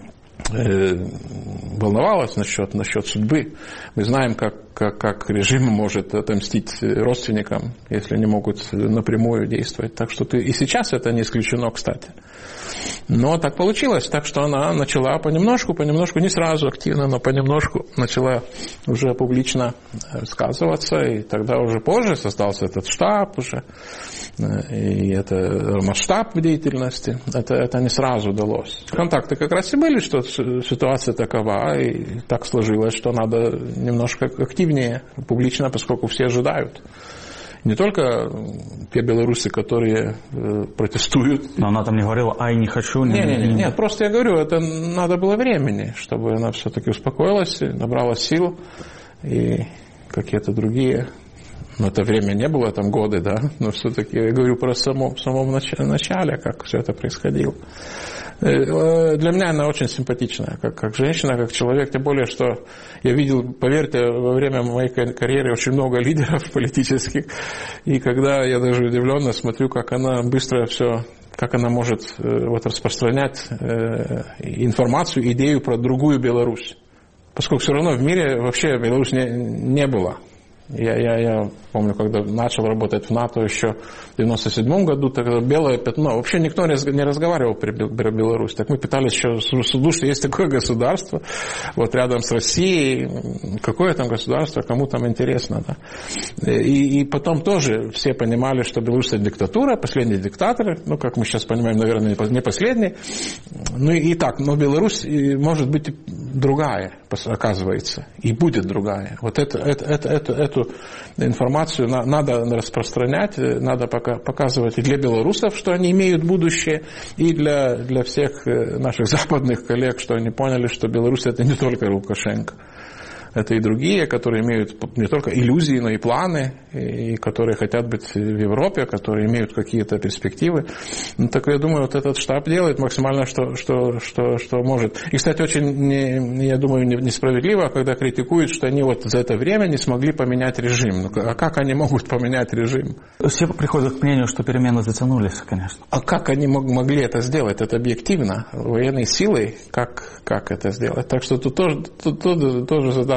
волновалась насчет, насчет судьбы. Мы знаем, как, как, как режим может отомстить родственникам, если не могут напрямую действовать. Так что и сейчас это не исключено, кстати. Но так получилось, так что она начала понемножку, понемножку, не сразу активно, но понемножку начала уже публично высказываться, и тогда уже позже создался этот штаб уже, и это масштаб в деятельности, это, это не сразу удалось. Контакты как раз и были, что ситуация такова, и так сложилось, что надо немножко активнее, публично, поскольку все ожидают. Не только те белорусы, которые э, протестуют. Но она там не говорила, ай, не хочу. Не, не, не, нет, просто я говорю, это надо было времени, чтобы она все-таки успокоилась, набрала сил, и какие-то другие. Но это время не было, там годы, да, но все-таки я говорю про само, в самом начале, как все это происходило. Для меня она очень симпатичная, как, как женщина, как человек, тем более, что я видел, поверьте, во время моей карьеры очень много лидеров политических, и когда я даже удивленно смотрю, как она быстро все, как она может вот, распространять информацию, идею про другую Беларусь, поскольку все равно в мире вообще Беларусь не, не было. Я, я, я помню, когда начал работать в НАТО еще в девяносто седьмом году, тогда белое пятно. Вообще никто не разговаривал про Беларусь. Так мы пытались еще слушать, есть такое государство, вот рядом с Россией, какое там государство, кому там интересно. Да? И, и потом тоже все понимали, что Беларусь это диктатура, последний диктатор, ну, как мы сейчас понимаем, наверное, не последний. Ну и, и так, но Беларусь может быть другая, оказывается, и будет другая. Вот это, это, это, это, эту информацию надо распространять, надо показывать и для белорусов, что они имеют будущее, и для, для всех наших западных коллег, что они поняли, что Беларусь это не только Лукашенко. Это и другие, которые имеют не только иллюзии, но и планы, и которые хотят быть в Европе, которые имеют какие-то перспективы. Ну, так я думаю, вот этот штаб делает максимально, что, что, что, что может. И, кстати, очень, не, я думаю, несправедливо, когда критикуют, что они вот за это время не смогли поменять режим. Ну, а как они могут поменять режим? Все приходят к мнению, что перемены затянулись, конечно. А как они могли это сделать? Это объективно. Военной силой, как, как это сделать? Так что тут тоже, тут, тут, тоже задастся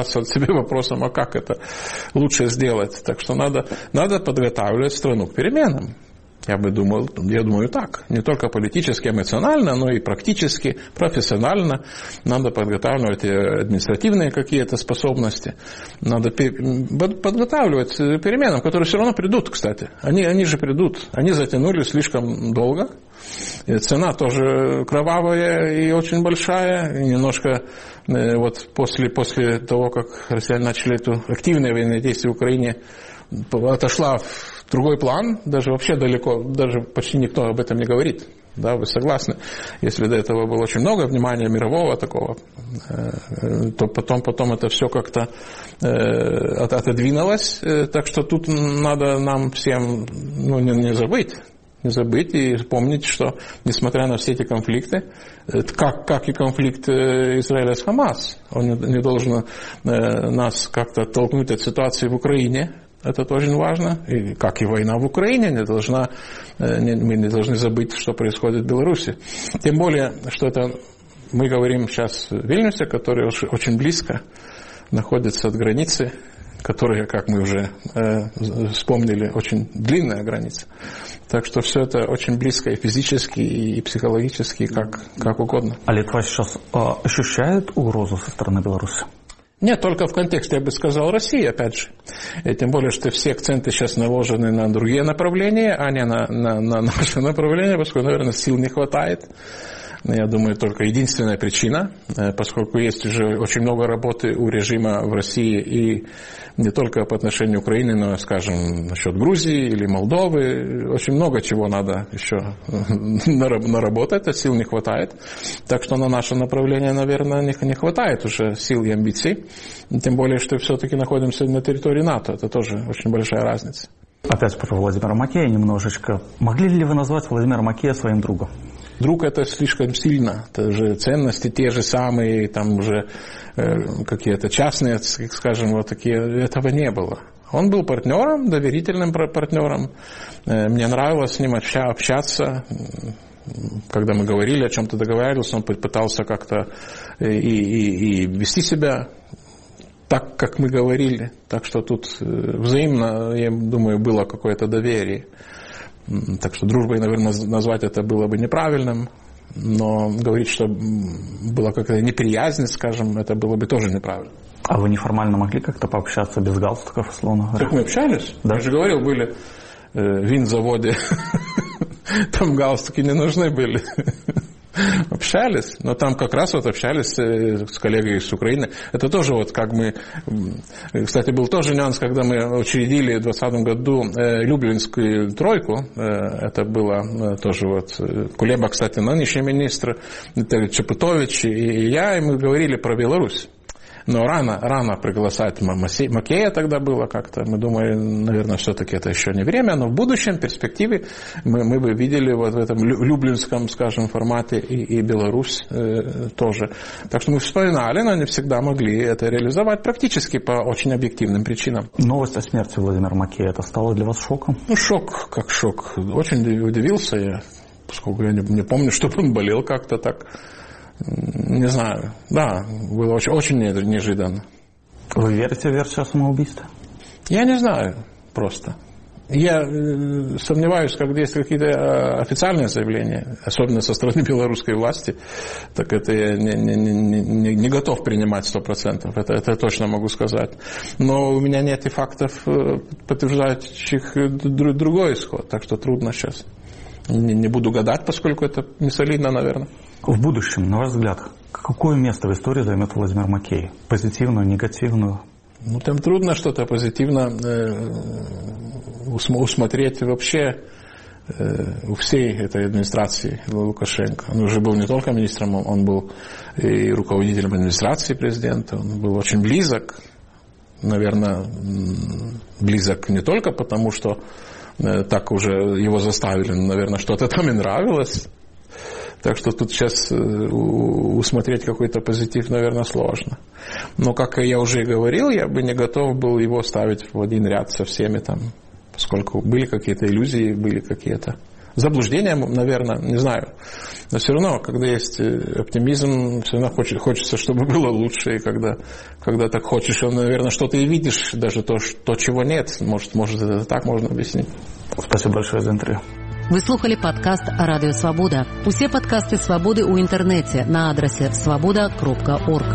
задаться себе вопросом, а как это лучше сделать. Так что надо, надо подготавливать страну к переменам. Я бы думал, я думаю так. Не только политически, эмоционально, но и практически, профессионально. Надо подготавливать административные какие-то способности. Надо подготавливать переменам, которые все равно придут, кстати. Они, они же придут. Они затянули слишком долго. И цена тоже кровавая и очень большая. И немножко вот после, после того, как россияне начали эту активные военные действия в Украине, отошла в другой план, даже вообще далеко, даже почти никто об этом не говорит. Да, вы согласны? Если до этого было очень много внимания мирового такого, то потом, потом это все как-то отодвинулось. Так что тут надо нам всем ну, не, не забыть. Не забыть и помнить, что несмотря на все эти конфликты, как, как и конфликт Израиля с Хамас, он не должен нас как-то оттолкнуть от ситуации в Украине. Это очень важно. И как и война в Украине, не должна, не, мы не должны забыть, что происходит в Беларуси. Тем более, что это мы говорим сейчас в Вильнюсе, который очень близко находится от границы, которая, как мы уже э, вспомнили, очень длинная граница. Так что все это очень близко и физически, и психологически, как, как угодно. А Литва сейчас э, ощущает угрозу со стороны Беларуси? Нет, только в контексте, я бы сказал, России, опять же. И тем более, что все акценты сейчас наложены на другие направления, а не на, на, на наше направление, поскольку, наверное, сил не хватает. Я думаю, только единственная причина, поскольку есть уже очень много работы у режима в России и не только по отношению к Украине, но, скажем, насчет Грузии или Молдовы. Очень много чего надо еще наработать, а сил не хватает. Так что на наше направление, наверное, не хватает уже сил и амбиций. Тем более, что все-таки находимся на территории НАТО. Это тоже очень большая разница. Опять про Владимира Макея немножечко. Могли ли вы назвать Владимира Макея своим другом? Друг — это слишком сильно. Это же ценности те же самые, там уже э, какие-то частные, скажем, вот такие. Этого не было. Он был партнером, доверительным партнером. Э, мне нравилось с ним обща, общаться. Когда мы говорили, о чем-то договаривались, он пытался как-то и, и, и вести себя так, как мы говорили. Так что тут взаимно, я думаю, было какое-то доверие. Так что дружбой, наверное, назвать это было бы неправильным, но говорить, что была какая-то неприязнь, скажем, это было бы тоже неправильно. А вы неформально могли как-то пообщаться без галстуков, условно говоря? Так мы общались. Да? Я же говорил, были в винзаводе, там галстуки не нужны были. Общались, но там как раз вот общались с коллегой из Украины. Это тоже вот как мы... Кстати, был тоже нюанс, когда мы учредили в двадцатом году Люблинскую тройку. Это было тоже вот... Кулеба, кстати, нынешний министр, Чепутович и я, и мы говорили про Беларусь. Но рано, рано приглашать Макея тогда было как-то. Мы думаем, наверное, все-таки это еще не время, но в будущем, в перспективе, мы, мы бы видели вот в этом люблинском, скажем, формате и, и Беларусь э, тоже. Так что мы вспоминали, но не всегда могли это реализовать практически по очень объективным причинам. Новость о смерти Владимира Макея, это стало для вас шоком? Ну, шок, как шок. Очень удивился я, поскольку я не, не помню, чтобы он болел как-то так. Не знаю. Да, было очень, очень неожиданно. Вы верите в версию о самоубийстве? Я не знаю просто. Я э, сомневаюсь, когда есть какие-то официальные заявления, особенно со стороны белорусской власти, так это я не, не, не, не готов принимать сто процентов. Это, это точно могу сказать. Но у меня нет и фактов, подтверждающих другой исход, так что трудно сейчас. Не, не буду гадать, поскольку это не солидно, наверное. В будущем, на ваш взгляд, какое место в истории займет Владимир Макей? Позитивную, негативную? Ну, там трудно что-то позитивно э, усмотреть вообще э, у всей этой администрации Лукашенко. Он уже был не только министром, он был и руководителем администрации президента, он был очень близок, наверное, близок не только потому, что э, так уже его заставили, но, наверное, что-то там и нравилось. Так что тут сейчас усмотреть какой-то позитив, наверное, сложно. Но, как я уже и говорил, я бы не готов был его ставить в один ряд со всеми там, поскольку были какие-то иллюзии, были какие-то, заблуждением, наверное, не знаю. Но все равно, когда есть оптимизм, все равно хочется, хочется чтобы было лучше. И когда, когда так хочешь, наверное, что-то и видишь, даже то, что, чего нет. Может, может, это так можно объяснить. Спасибо большое за интервью. Ви слухали падкаст «Радіо Свабода». Усе падкасты «Свабоды» ў інтэрнэце на адрасе свабода кропка орг.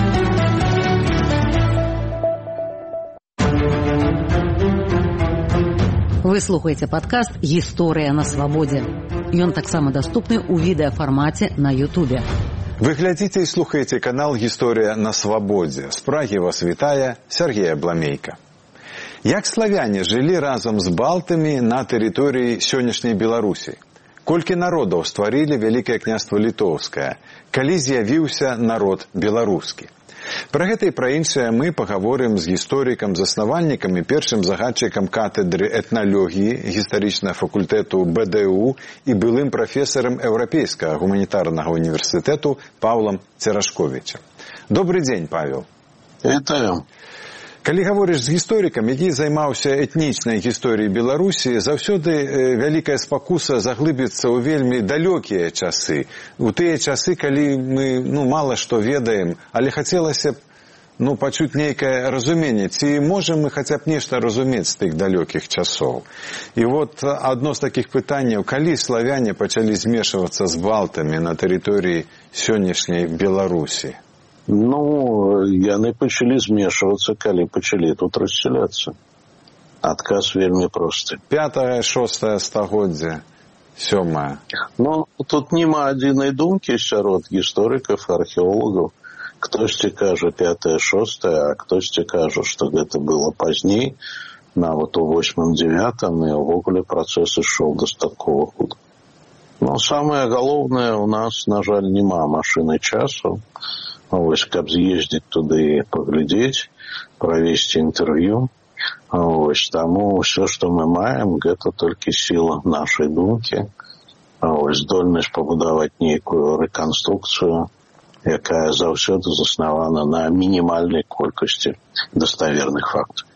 Вы слухаеце падкаст «Гісторыя на свабодзе». Ён таксама даступны ў відэафармаце на Ютубе. Вы глядзіце і слухаеце канал «Гісторыя на свабодзе». З Прагі вас вітае Сергей Абламейка. Як славяне жылі разам з балтамі на тэрыторыі сённяшняй Беларусі? Колькі народаў стварылі Вялікае княства Літоўскае? Калі з'явіўся народ беларускі? Пра гэта і пра іншае мы пагаворым з гісторыкам-заснавальнікам і першым загадчыкам катедры этналогіі гістарычнага факультэту Бэ Дэ У і былым прафесарам Еўрапейскага гуманітарнага універсітэту Паўлам Церашковічам. Добры дзень, Павел. Вітаю. Калі гаворыш з гісторыкам, які займаўся этнічнай гісторыяй Беларусі, заўсёды вялікая спакуса заглыбіцца ў вельмі далёкія часы. У тыя часы, калі мы ну, мала што ведаем, але хацелася б ну, пачуць нейкае разуменне. Ці можам мы хаця б нешта разумець з тых далёкіх часоў? І вот адно з такіх пытанняў, калі славяне пачалі змешвацца з балтамі на тэрыторыі сённяшняй Беларусі? Ну, яны пачалі змешвацца, калі пачалі тут рассяляцца. Адказ вельмі просты. Пятае, шостае стагоддзе, сёмае. Ну, тут няма адзінай думкі сярод гісторыкаў, археолагаў. Хтосьці кажа пятае, шостае, а хтосьці кажа, што гэта было пазней, нават у восьмым, дзевятым, і ўвогуле працэс ішоў дастаткова хутка. Но самае галоўнае, у нас, на жаль, няма машыны часу. Ось, каб з'ездзіць туды і паглядзець, правесці інтэрв'ю. Ось, таму ўсё, што мы маем, гэта толькі сіла нашай думкі. Ось, здольнасць пабудаваць нейкую рэканструкцыю, якая заўсёды заснавана на мінімальнай колькасці даставерных фактаў.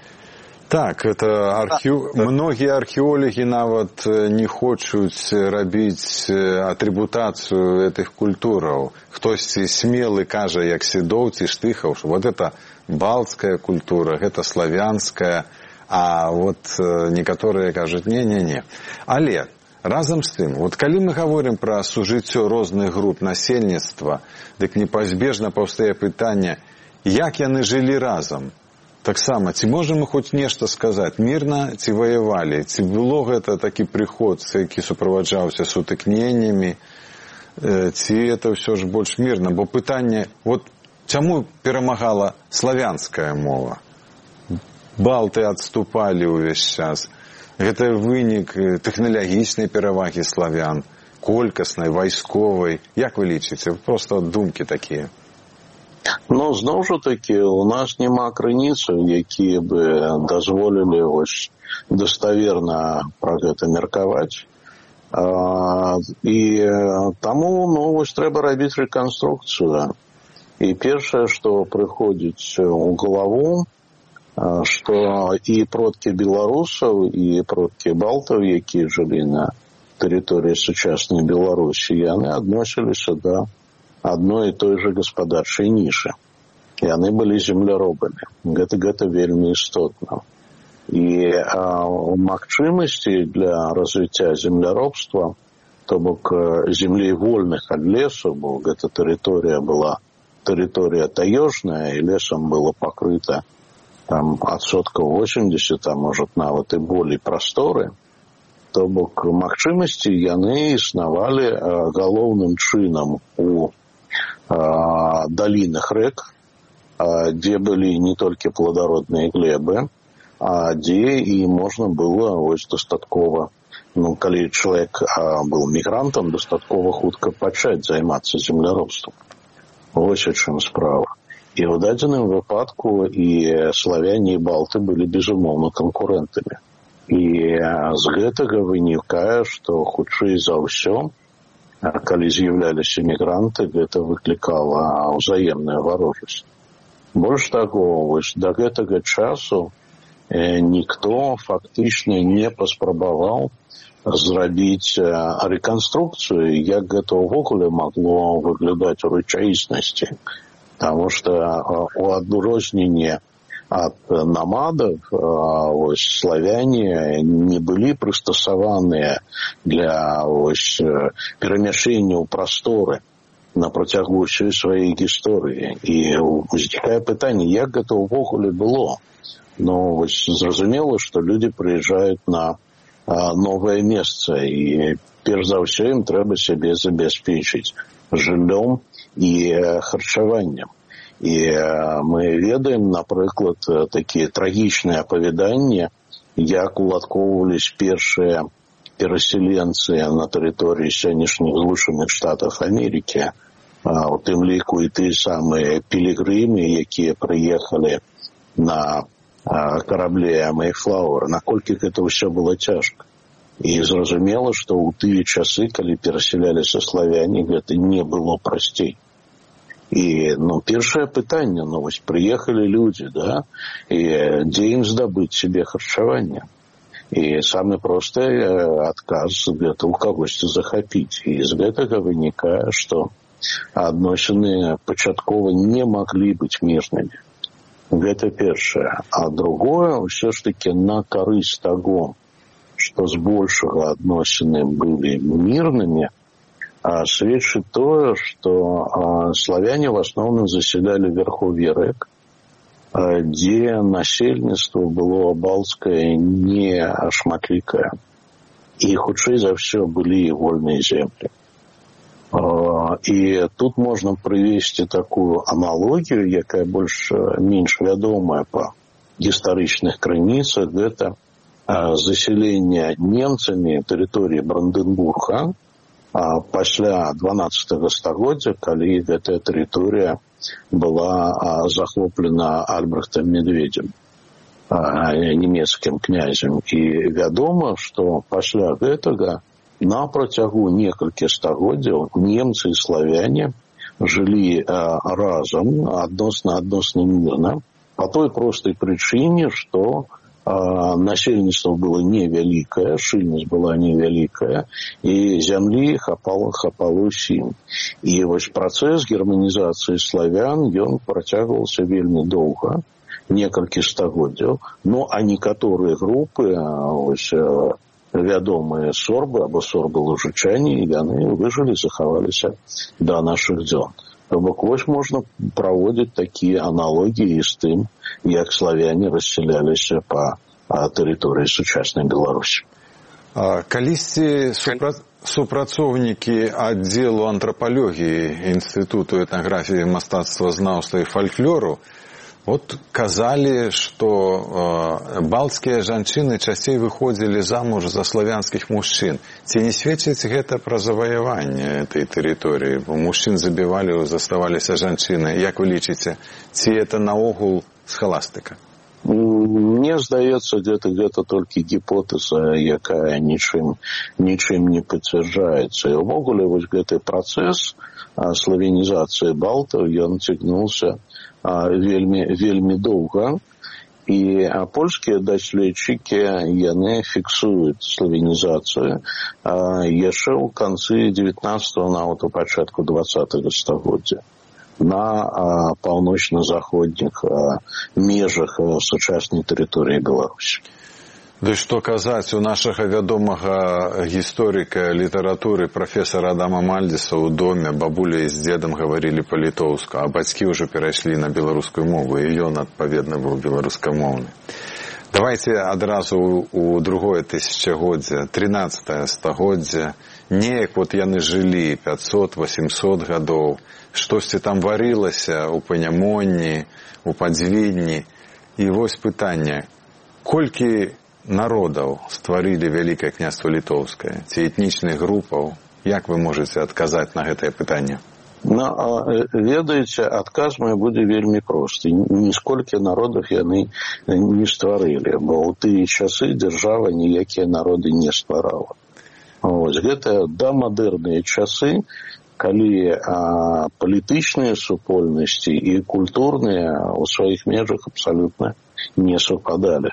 Так, это архео... многія археолагі нават не хочуць рабіць атрыбутацыю гэтых культураў. Хтосьці смелы кажа, як Сідоў ці Штыхаў, што вот это балцкая культура, гэта славянская, а вот некаторыя кажуць не-не-не. Але разам з тым, вот калі мы гаворым пра сужыццё розных груп насельніцтва, дык непазбежна паўстае пытанне, як яны жылі разам? Таксама, ці можам мы хоць нешта сказаць, мірна ці ваявалі, ці было гэта такі прыход, які суправаджаўся сутыкненнямі, ці это ўсё ж больш мірна, бо пытанне, вот чаму перамагала славянская мова? Балты адступалі ўвесь час. Гэта вынік тэхналагічнай перавагі славян, колькаснай, вайсковай. Як вы лічыце? Проста думкі такія. Ну, зноў жа такі, у нас няма крыніцаў, якія бы дазволілі ось даставерна пра гэта меркаваць. А, і таму, ну, вось трэба рабіць рэканструкцыю. І першае, што прыходзіць у галаву, што і продкі беларусаў, і продкі балтаў, якія жылі на тэрыторыі сучаснай Беларусі, яны адносіліся да адной і той жа гаспадарчай нішы. Яны былі земляробамі. Гэта, гэта вельмі істотна. І а, магчымасці для развіцця земляробства, то бок землей вольных ад лесу, бо гэта тэрыторыя была тэрыторыя таежная, і лесам было пакрыта там адсоткаў восемьдесят, а можа нават і болей прасторы, то бок магчымасці яны існавалі а, галоўным чынам у а, далінах рэк, а, дзе былі не толькі плодародныя глебы, а дзе і можна было ось дастаткова, ну, калі чалавек а, быў мігрантам, дастаткова хутка пачаць займацца земляробствам. Вось у чым справа. І ў дадзеным выпадку і славяне, і балты былі, безумоўна, канкурэнтамі. І з гэтага вынікае, што хутчэй за ўсё, калі з'яўляліся мігранты, гэта выклікала ўзаемная варожасць. Больш таго, вось да гэтага часу ніхто фактычна не паспрабаваў зрабіць рэканструкцыю, як гэта ўвогуле магло выглядаць у рэчаіснасці. Таму што у адрозненне ад намадаў ось, славяне не былі прыстасаваныя для ось, перамяшэння ў прасторы на працягу ўсёй сваёй гісторыі. І узнікае пытанне, як гэта ўвогуле было. Ну, вось, зразумела, што людзі прыязджаюць на а, новае месца, і перш за ўсё ім трэба сябе забяспечыць жыллём і харчаваннем. І а, мы ведаем, напрыклад, такія трагічныя апавяданні, як уладкоўвались першыя пераселенцы на тэрыторыі сённяшніх Злучаных Штатаў Амерыкі, а, у тым ліку і тыя самыя пілігрымы, якія прыехалі на а, карабле Мэйфлауэр, наколькі гэта ўсё было цяжка. І зразумела, што ў тыя часы, калі перасяляліся славяне, гэта не было прасцей. І, ну, першае пытанне, ну, вось, прыехалі людзі, да, і дзе ім здабыць сябе харчаванне? І самы просты адказ гэта ў кагосьці захапіць. І з гэтага вынікае, што адносіны пачаткова не маглі быць мірнымі. Гэта першае. А другое, ўсё ж такі на карысць таго, што збольшага адносіны былі мірнымі, а сведчыць тое, што а, славяне в асноўным засялялі вярхов'е рэк, а, дзе насельніцтва было балтскае не шматлікае. І хутчэй за ўсё былі вольныя землі. А, і тут можна прывесці такую аналогію, якая больш-менш вядомая па гістарычных крыніцах, гэта а, засяленне немцамі тэрыторыі Бранденбурга, а пасля дванаццатага стагоддзя, калі гэтая тэрыторыя была а, захоплена Альбрэхтам Медведзем, а, нямецкім князем. І вядома, што пасля гэтага на працягу некалькі стагоддзяў немцы і славяне жылі а, разам, адносна адносна мірна, па той простай прычыне, што насельніцтва было невялікае, шчыльнасць была невялікая, і зямлі хапала, хапала ўсім. І вось працэс германізацыі славян, ён працягваўся вельмі доўга, некалькі стагоддзяў, ну, а некаторыя групы, ось, вядомыя сорбы або сорбы-лужычане, яны выжылі, захаваліся да нашых дзён. То бок, вось можна праводзіць такія аналогіі з тым, як славяне рассяляліся па тэрыторыі сучаснай Беларусі. Калісьці супра... супрацоўнікі аддзелу антрапалогіі Інстытуту этнаграфіі, мастацтвазнаўства і фальклору вот казалі, што э, балцкія жанчыны часцей выходзілі замуж за славянскіх мужчын. Ці не сведчыць гэта пра заваяванне этой тэрыторыі? Бо мужчын забівалі, заставаліся жанчыны. Як вы лічыце, ці это наогул схаластыка? Мне здаецца, гэта, гэта толькі гіпотэза, якая нічым, нічым не пацвярджаецца. І ўвогуле вось гэты працэс славянізацыі балтаў, ён цягнуўся вельмі, вельмі доўга, і польскія даследчыкі, яны фіксуюць славянізацыю яшчэ ў канцы дзевятнаццатага, нават у пачатку дваццатага стагоддзя на паўночна-заходніх межах сучаснай тэрыторыі Беларусі. Ды што казаць, у нашага вядомага гісторыка літаратуры прафесара Адама Мальдзіса ў доме бабуля з дзедам гаварылі па-літоўску, а бацькі ўжо перайшлі на беларускую мову, і ён, адпаведна, быў беларускамоўны. Давайце адразу у другое тысячагоддзе, трынаццатае стагоддзе, неяк вот яны жылі пяцьсот-восемьсот гадоў, штосьці там варылася ў Панямонні, у Падзвінні. І вось пытанне, колькі народаў стварылі Вялікае княства Літоўскае, ці этнічных групаў? Як вы можаце адказаць на гэтае пытанне? Ну, ведаеце, адказ мой будзе вельмі просты. Нисколькі народаў яны не стварылі, бо ў тыя часы дзяржава ніякія народы не стварала. Ось, гэта дамадэрныя часы, калі а, палітычныя супольнасці і культурныя ў сваіх межах абсалютна не супадалі.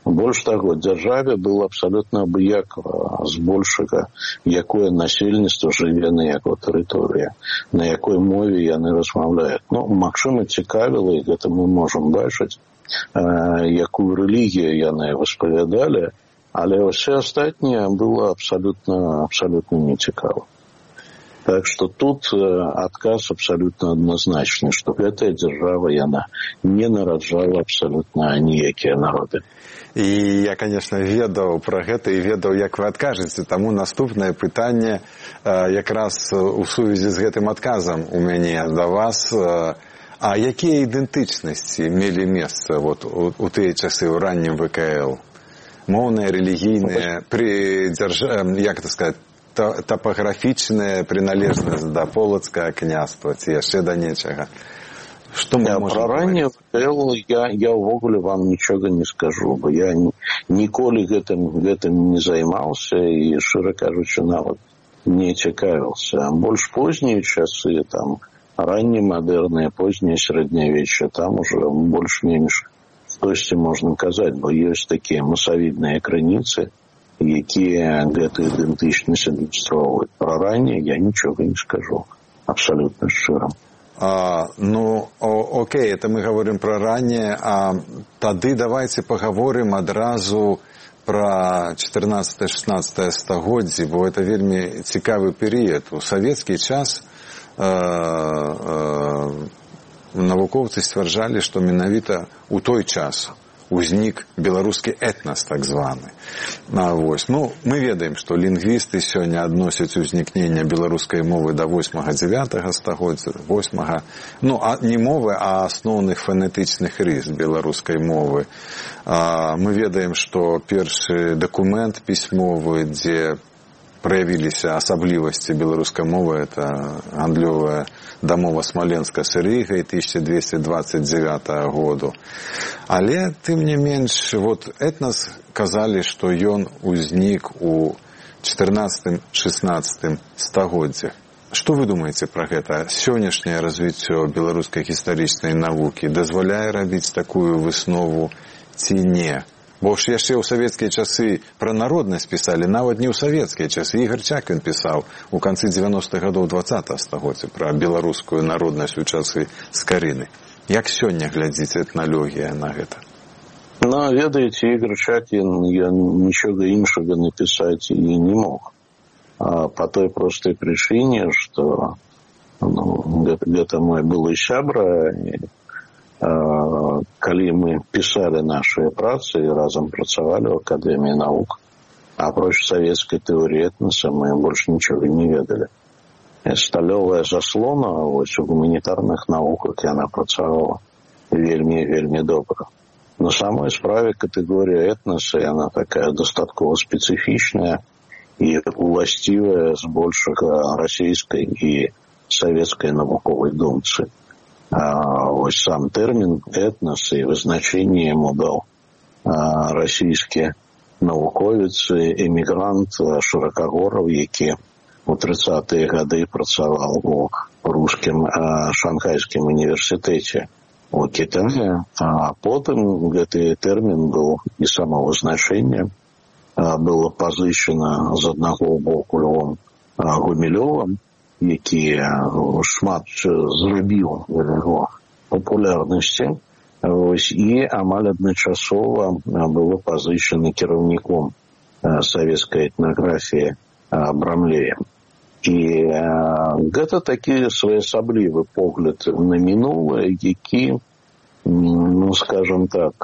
Больш таго, дзяржаве было абсалютна абыякава збольшага, якое насельніцтва жыве на яго тэрыторыі, на якой мове яны размаўляюць. Ну, магчыма, цікавіла, і гэта мы можам бачыць, якую рэлігію яны воспавядалі, але ўсё астатняе было абсалютна, абсалютна нецікава. Так что тут адказ абсолютно адназначны, што гэтая дзяржава, яна не нараджала абсолютно ніякія народы. І я, конечно, ведаў пра гэта і ведаў, як вы адкажаце. Таму наступнае пытанне якраз у сувязі з гэтым адказам у мяне да вас. А якія ідэнтычнасці мелі месца вот, у, у тыя часы ў раннім вэ ка эл? Моўныя, рэлігійныя, пры дзяржа... як это сказаць, топографічная приналежнасць да полацкага княства ці яшчэ да нечага. Што мы можам пра раннее вэ ка эл я, я ўвогуле вам нічога не скажу, бо я ніколі гэтым, гэтым не займаўся і, шчыра кажучы, нават не цікавіўся. Больш познія часы, там, ранне мадэрныя, познія сярэднявечча, там уже больш-менш штосьці можна казаць, бо ёсць такія масавідныя крыніцы, якія гэтую ідэнтычнасць адлюстроўваюць. Пра ранне я нічога не скажу. Абсалютна шчыра. А, ну, о, окей, это мы говорим про ранее, а тады давайте поговорим адразу про чатырнаццатае-шаснаццатае стагоддзі, бо это вельмі цікавы перыяд. У савецкі час э, э, навукоўцы сцвярджалі, што менавіта у той час узнік беларускі этнас, так званы. А, вось. Ну, мы ведаем, што лінгвісты сёння адносяць узнікнення беларускай мовы да восьмага-дзявятага стагоддзя, восьмага, ну, а, не мовы, а асноўных фанетычных рыс беларускай мовы. А, мы ведаем, што першы дакумент пісьмовы, дзе праявіліся асаблівасці беларускай мовы, это гандлёвая дамова Смаленска з Рыгай тысяча двести двадцать девятого году. Але, тым не менш, вот этнас казалі, што ён узнік у чатырнаццатым-шаснаццатым стагоддзях. Што вы думаеце пра гэта? Сённяшняе развіццё беларускай гістарычнай навукі дазваляе рабіць такую выснову ці не? Бо ж яшчэ ў савецкія часы пра народнасць пісалі, нават не ў савецкія часы. Ігор Чакін пісаў у канцы дзевяностых гадоў двадцатага стагоддзя пра беларускую народнасць у часы скарыны. Як сёння глядзіць этналогія на гэта? Ну, ведаеце, Ігор Чакін, я нічога іншага напісаць і не мог. А по той простай прычыне, што ну, гэта, гэта мой былы сябра. Калі мы пісалі нашыя працы і разам працавалі ў Акадэміі навук, апроч савецкай тэорыі этнаса мы больш нічога не ведалі. Сталёвая заслона вось у гуманітарных навуках яна працавала вельмі-вельмі добра. На самой справе катэгорія этнаса яна такая дастаткова спецыфічная і уласцівая збольшага расійскай і савецкай навуковай думцы. А, ось сам тэрмін этнос і вызначэнне яму даў расійскі навуковец, эмігрант Шыракагораў, які у трыццатыя гады працаваў у рускім шанхайскім універсітэце у Кітаі, а потым гэты тэрмін быў і самавызначэнне было пазычана з аднаго боку Львом Гумілёвым, які шмат зрабіў яго папулярнасці, ось, і амаль адначасова было пазычана кіраўніком савецкай этнаграфіі Брамлеем. І гэта такі своеасаблівы погляд на мінулае, які, ну, скажем так,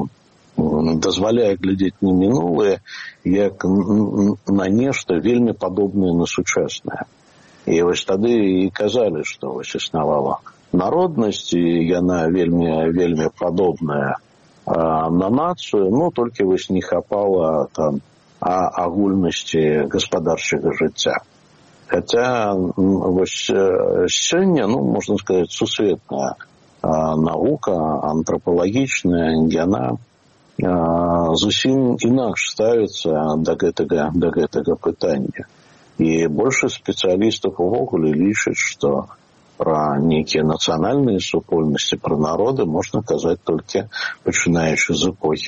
дазваляе глядзець на мінулае як на нешта вельмі падобнае на сучаснае. І вось тады і казалі, што вось існавала народнасць, і яна вельмі, вельмі падобная а, на нацыю, ну, толькі вось не хапала там а, агульнасці гаспадарчага жыцця. Хаця вось сёння, ну, можна сказаць, сусветная а, навука, антрапалагічная, яна а, зусім інакш ставіцца да гэтага, да гэтага пытання. І большасць спецыялістаў увогуле лічаць, што пра нейкія нацыянальныя супольнасці, пра народы можна казаць толькі пачынаючы з эпохі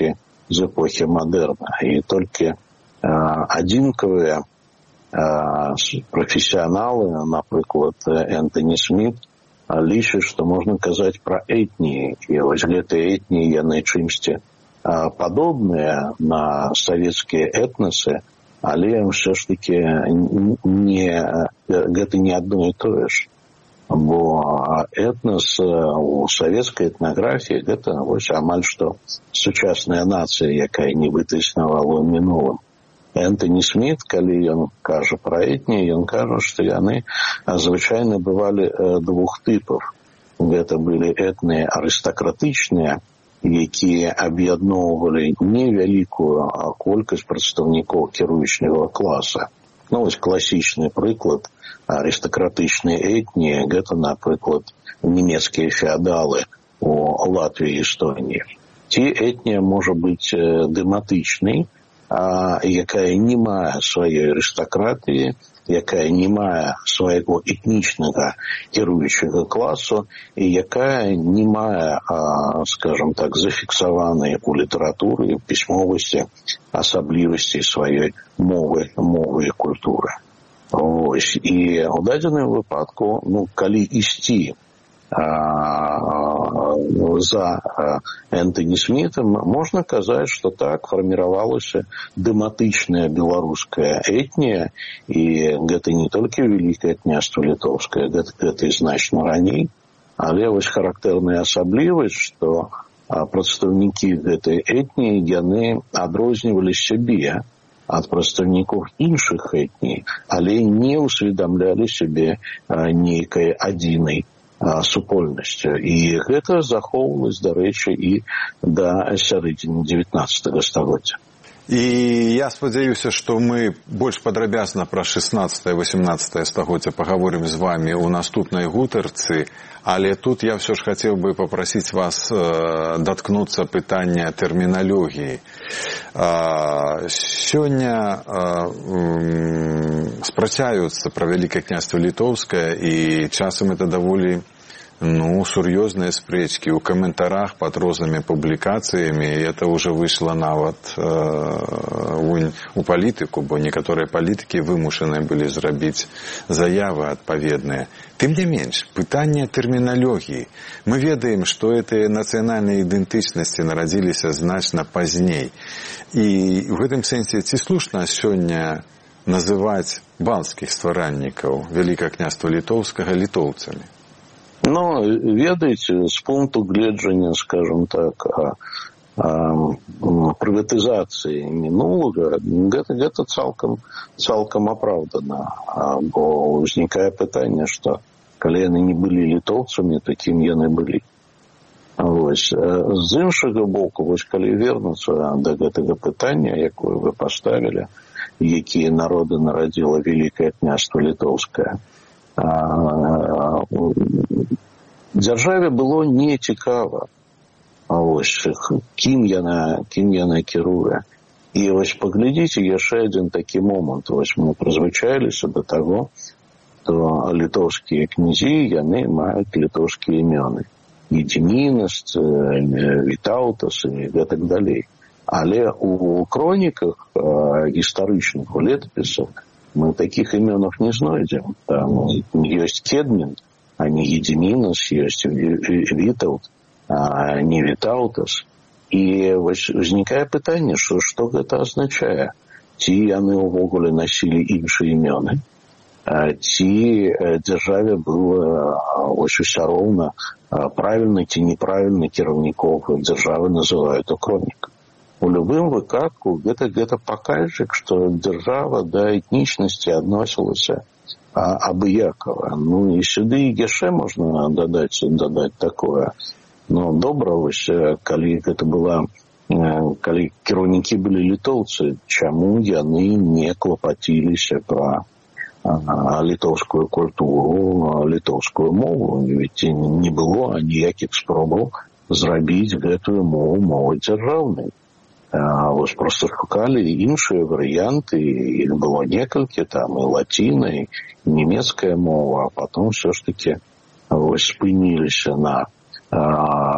з эпохі мадэрна. І толькі адзінкавыя прафесіяналы, напрыклад, Энтоні Сміт, лічаць, што можна казаць пра этніі. І вось гэтыя этніі, яны чымсьці падобныя на савецкія этносы, але ўсё ж такі не, гэта не адно і тое ж. Бо этнос у савецкай этнаграфіі гэта вось амаль што сучасная нацыя, якая нібыта існавала ў мінулым. Энтоні Сміт, калі ён кажа пра этніі, ён кажа, што яны звычайна бывалі двух тыпаў. Гэта былі этныя арыстакратычныя, якія аб'ядноўвалі невялікую колькасць прадстаўнікоў кіруючага класа. Ну, вось класічны прыклад арыстакратычнай этніі, гэта, напрыклад, нямецкія феадалы у Латвіі і Эстоніі. Ці этнія можа быць дэматычнай, а, якая не мае сваёй арыстакратыі, якая не мае свайго этнічнага кіруючага класу і якая не мае, а, скажем так, зафіксаванай у літаратуры і пісьмовасці асаблівасцей сваёй мовы, мовы і культуры. Ось. І ў дадзеным выпадку, ну, калі ісці за Энтоні Смітам, можна казаць, што так фарміравалася дэматычная беларуская этнія, і гэта не толькі Вялікае княства Літоўскае, гэта, гэта і значна раней, але вось характэрная асаблівасць, што прадстаўнікі гэтай этніі, яны адрознівалі сябе ад прадстаўнікоў іншых этній, але не ўсведамлялі сябе нейкай адзінай супольнасцю. І гэта захоўвалася, дарэчы, і да сярэдзіны дзевятнаццатага стагоддзя. І я спадзяюся, што мы больш падрабязна пра шэснаццатае-васемнаццатае стагоддзя пагаворым з вамі ў наступнай гутарцы, але тут я ўсё ж хацеў бы папрасіць вас э, даткнуцца пытання тэрміналогіі. Э, сёння э, спрачаюцца пра Вялікае княства Літоўскае, і часам это даволі ну, сур'ёзныя спрэчкі ў каментарах пад рознымі публікацыямі, і это ўжо выйшла нават э, у, у палітыку, бо некаторыя палітыкі вымушаныя былі зрабіць заявы адпаведныя. Тым не менш, пытанне тэрміналогіі. Мы ведаем, што гэтыя нацыянальныя ідэнтычнасці нарадзіліся значна пазней. І ў гэтым сэнсе ці слушна сёння называць балцкіх стваральнікаў Вялікага княства Літоўскага літоўцамі? Ну, ведаеце, з пункту гледжання, скажем так, а, а, прыватызацыі мінулага, гэта, гэта цалкам, цалкам апраўдана. А, бо ўзнікае пытанне, што калі яны не былі літоўцамі, то кім яны былі. Вось. З іншага боку, вось, калі вернуцца да гэтага пытання, якое вы паставілі, якія народы нарадзіла Вялікае княства Літоўскае, дзяржаве было не цікава, ось, кім яна, кім яна кіруе. І вось паглядзіце яшчэ адзін такі момант. Вось мы прызвычаіліся да таго, што літоўскія князі, яны маюць літоўскія імёны. Едзімінас, Вітаўтас і гэтак далей. Але у хроніках гістарычных, у летапісах мы такіх імёнах не знойдзем. Там ёсць Кедмін, а не Едзімінас, ёсць Вітаўт, а не Вітаўтас. І вось узнікае пытанне, што, што гэта азначае? Ці яны ўвогуле насілі іншыя імёны? Ці дзяржаве было вось усё роўна правільна ці неправільна кіраўнікоў дзяржавы называюць у хроніках. У любым выпадку гэта, гэта паказчык, што дзяржава да этнічнасці адносілася абыякава. Ну і сюды яшчэ можна дадаць, дадаць такое. Ну, добра, вось, калі гэта была, калі кіраўнікі былі літоўцы, чаму яны не клапаціліся пра літоўскую культуру, літоўскую мову? Ведь не было ніякіх спробаў зрабіць гэтую мову мовай дзяржаўнай. Вось проста шукалі іншыя варыянты, іх было некалькі, там і лаціна, і нямецкая мова, а потом все ж таки вось спыніліся на а,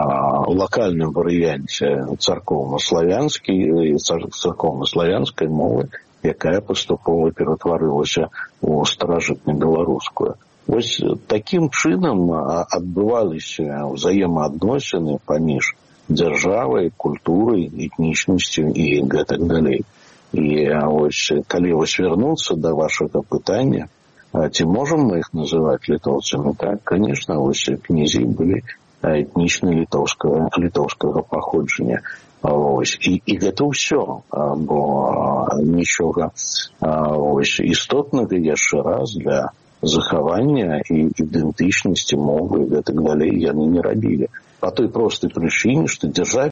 лакальным варыянце царкоўна-славянскай царкоўна-славянскай мовы, якая паступова ператварылася ў старажытна-беларускую. Вось такім чынам адбываліся ўзаемаадносіны паміж дзяржавай, культурай, этнічнасцю і гэтак далей. І вось, калі вось вярнуцца да вашага пытання, ці можам мы іх называць літоўцамі? Так, конечно, вось князі былі этнічна літоўскага, літоўскага паходжання. Ось. І, і гэта ўсё, бо нічога ось, істотнага яшчэ раз для захавання і ідэнтычнасці мовы і гэтак далей яны не рабілі. По той простай прычыне, што дзяржаве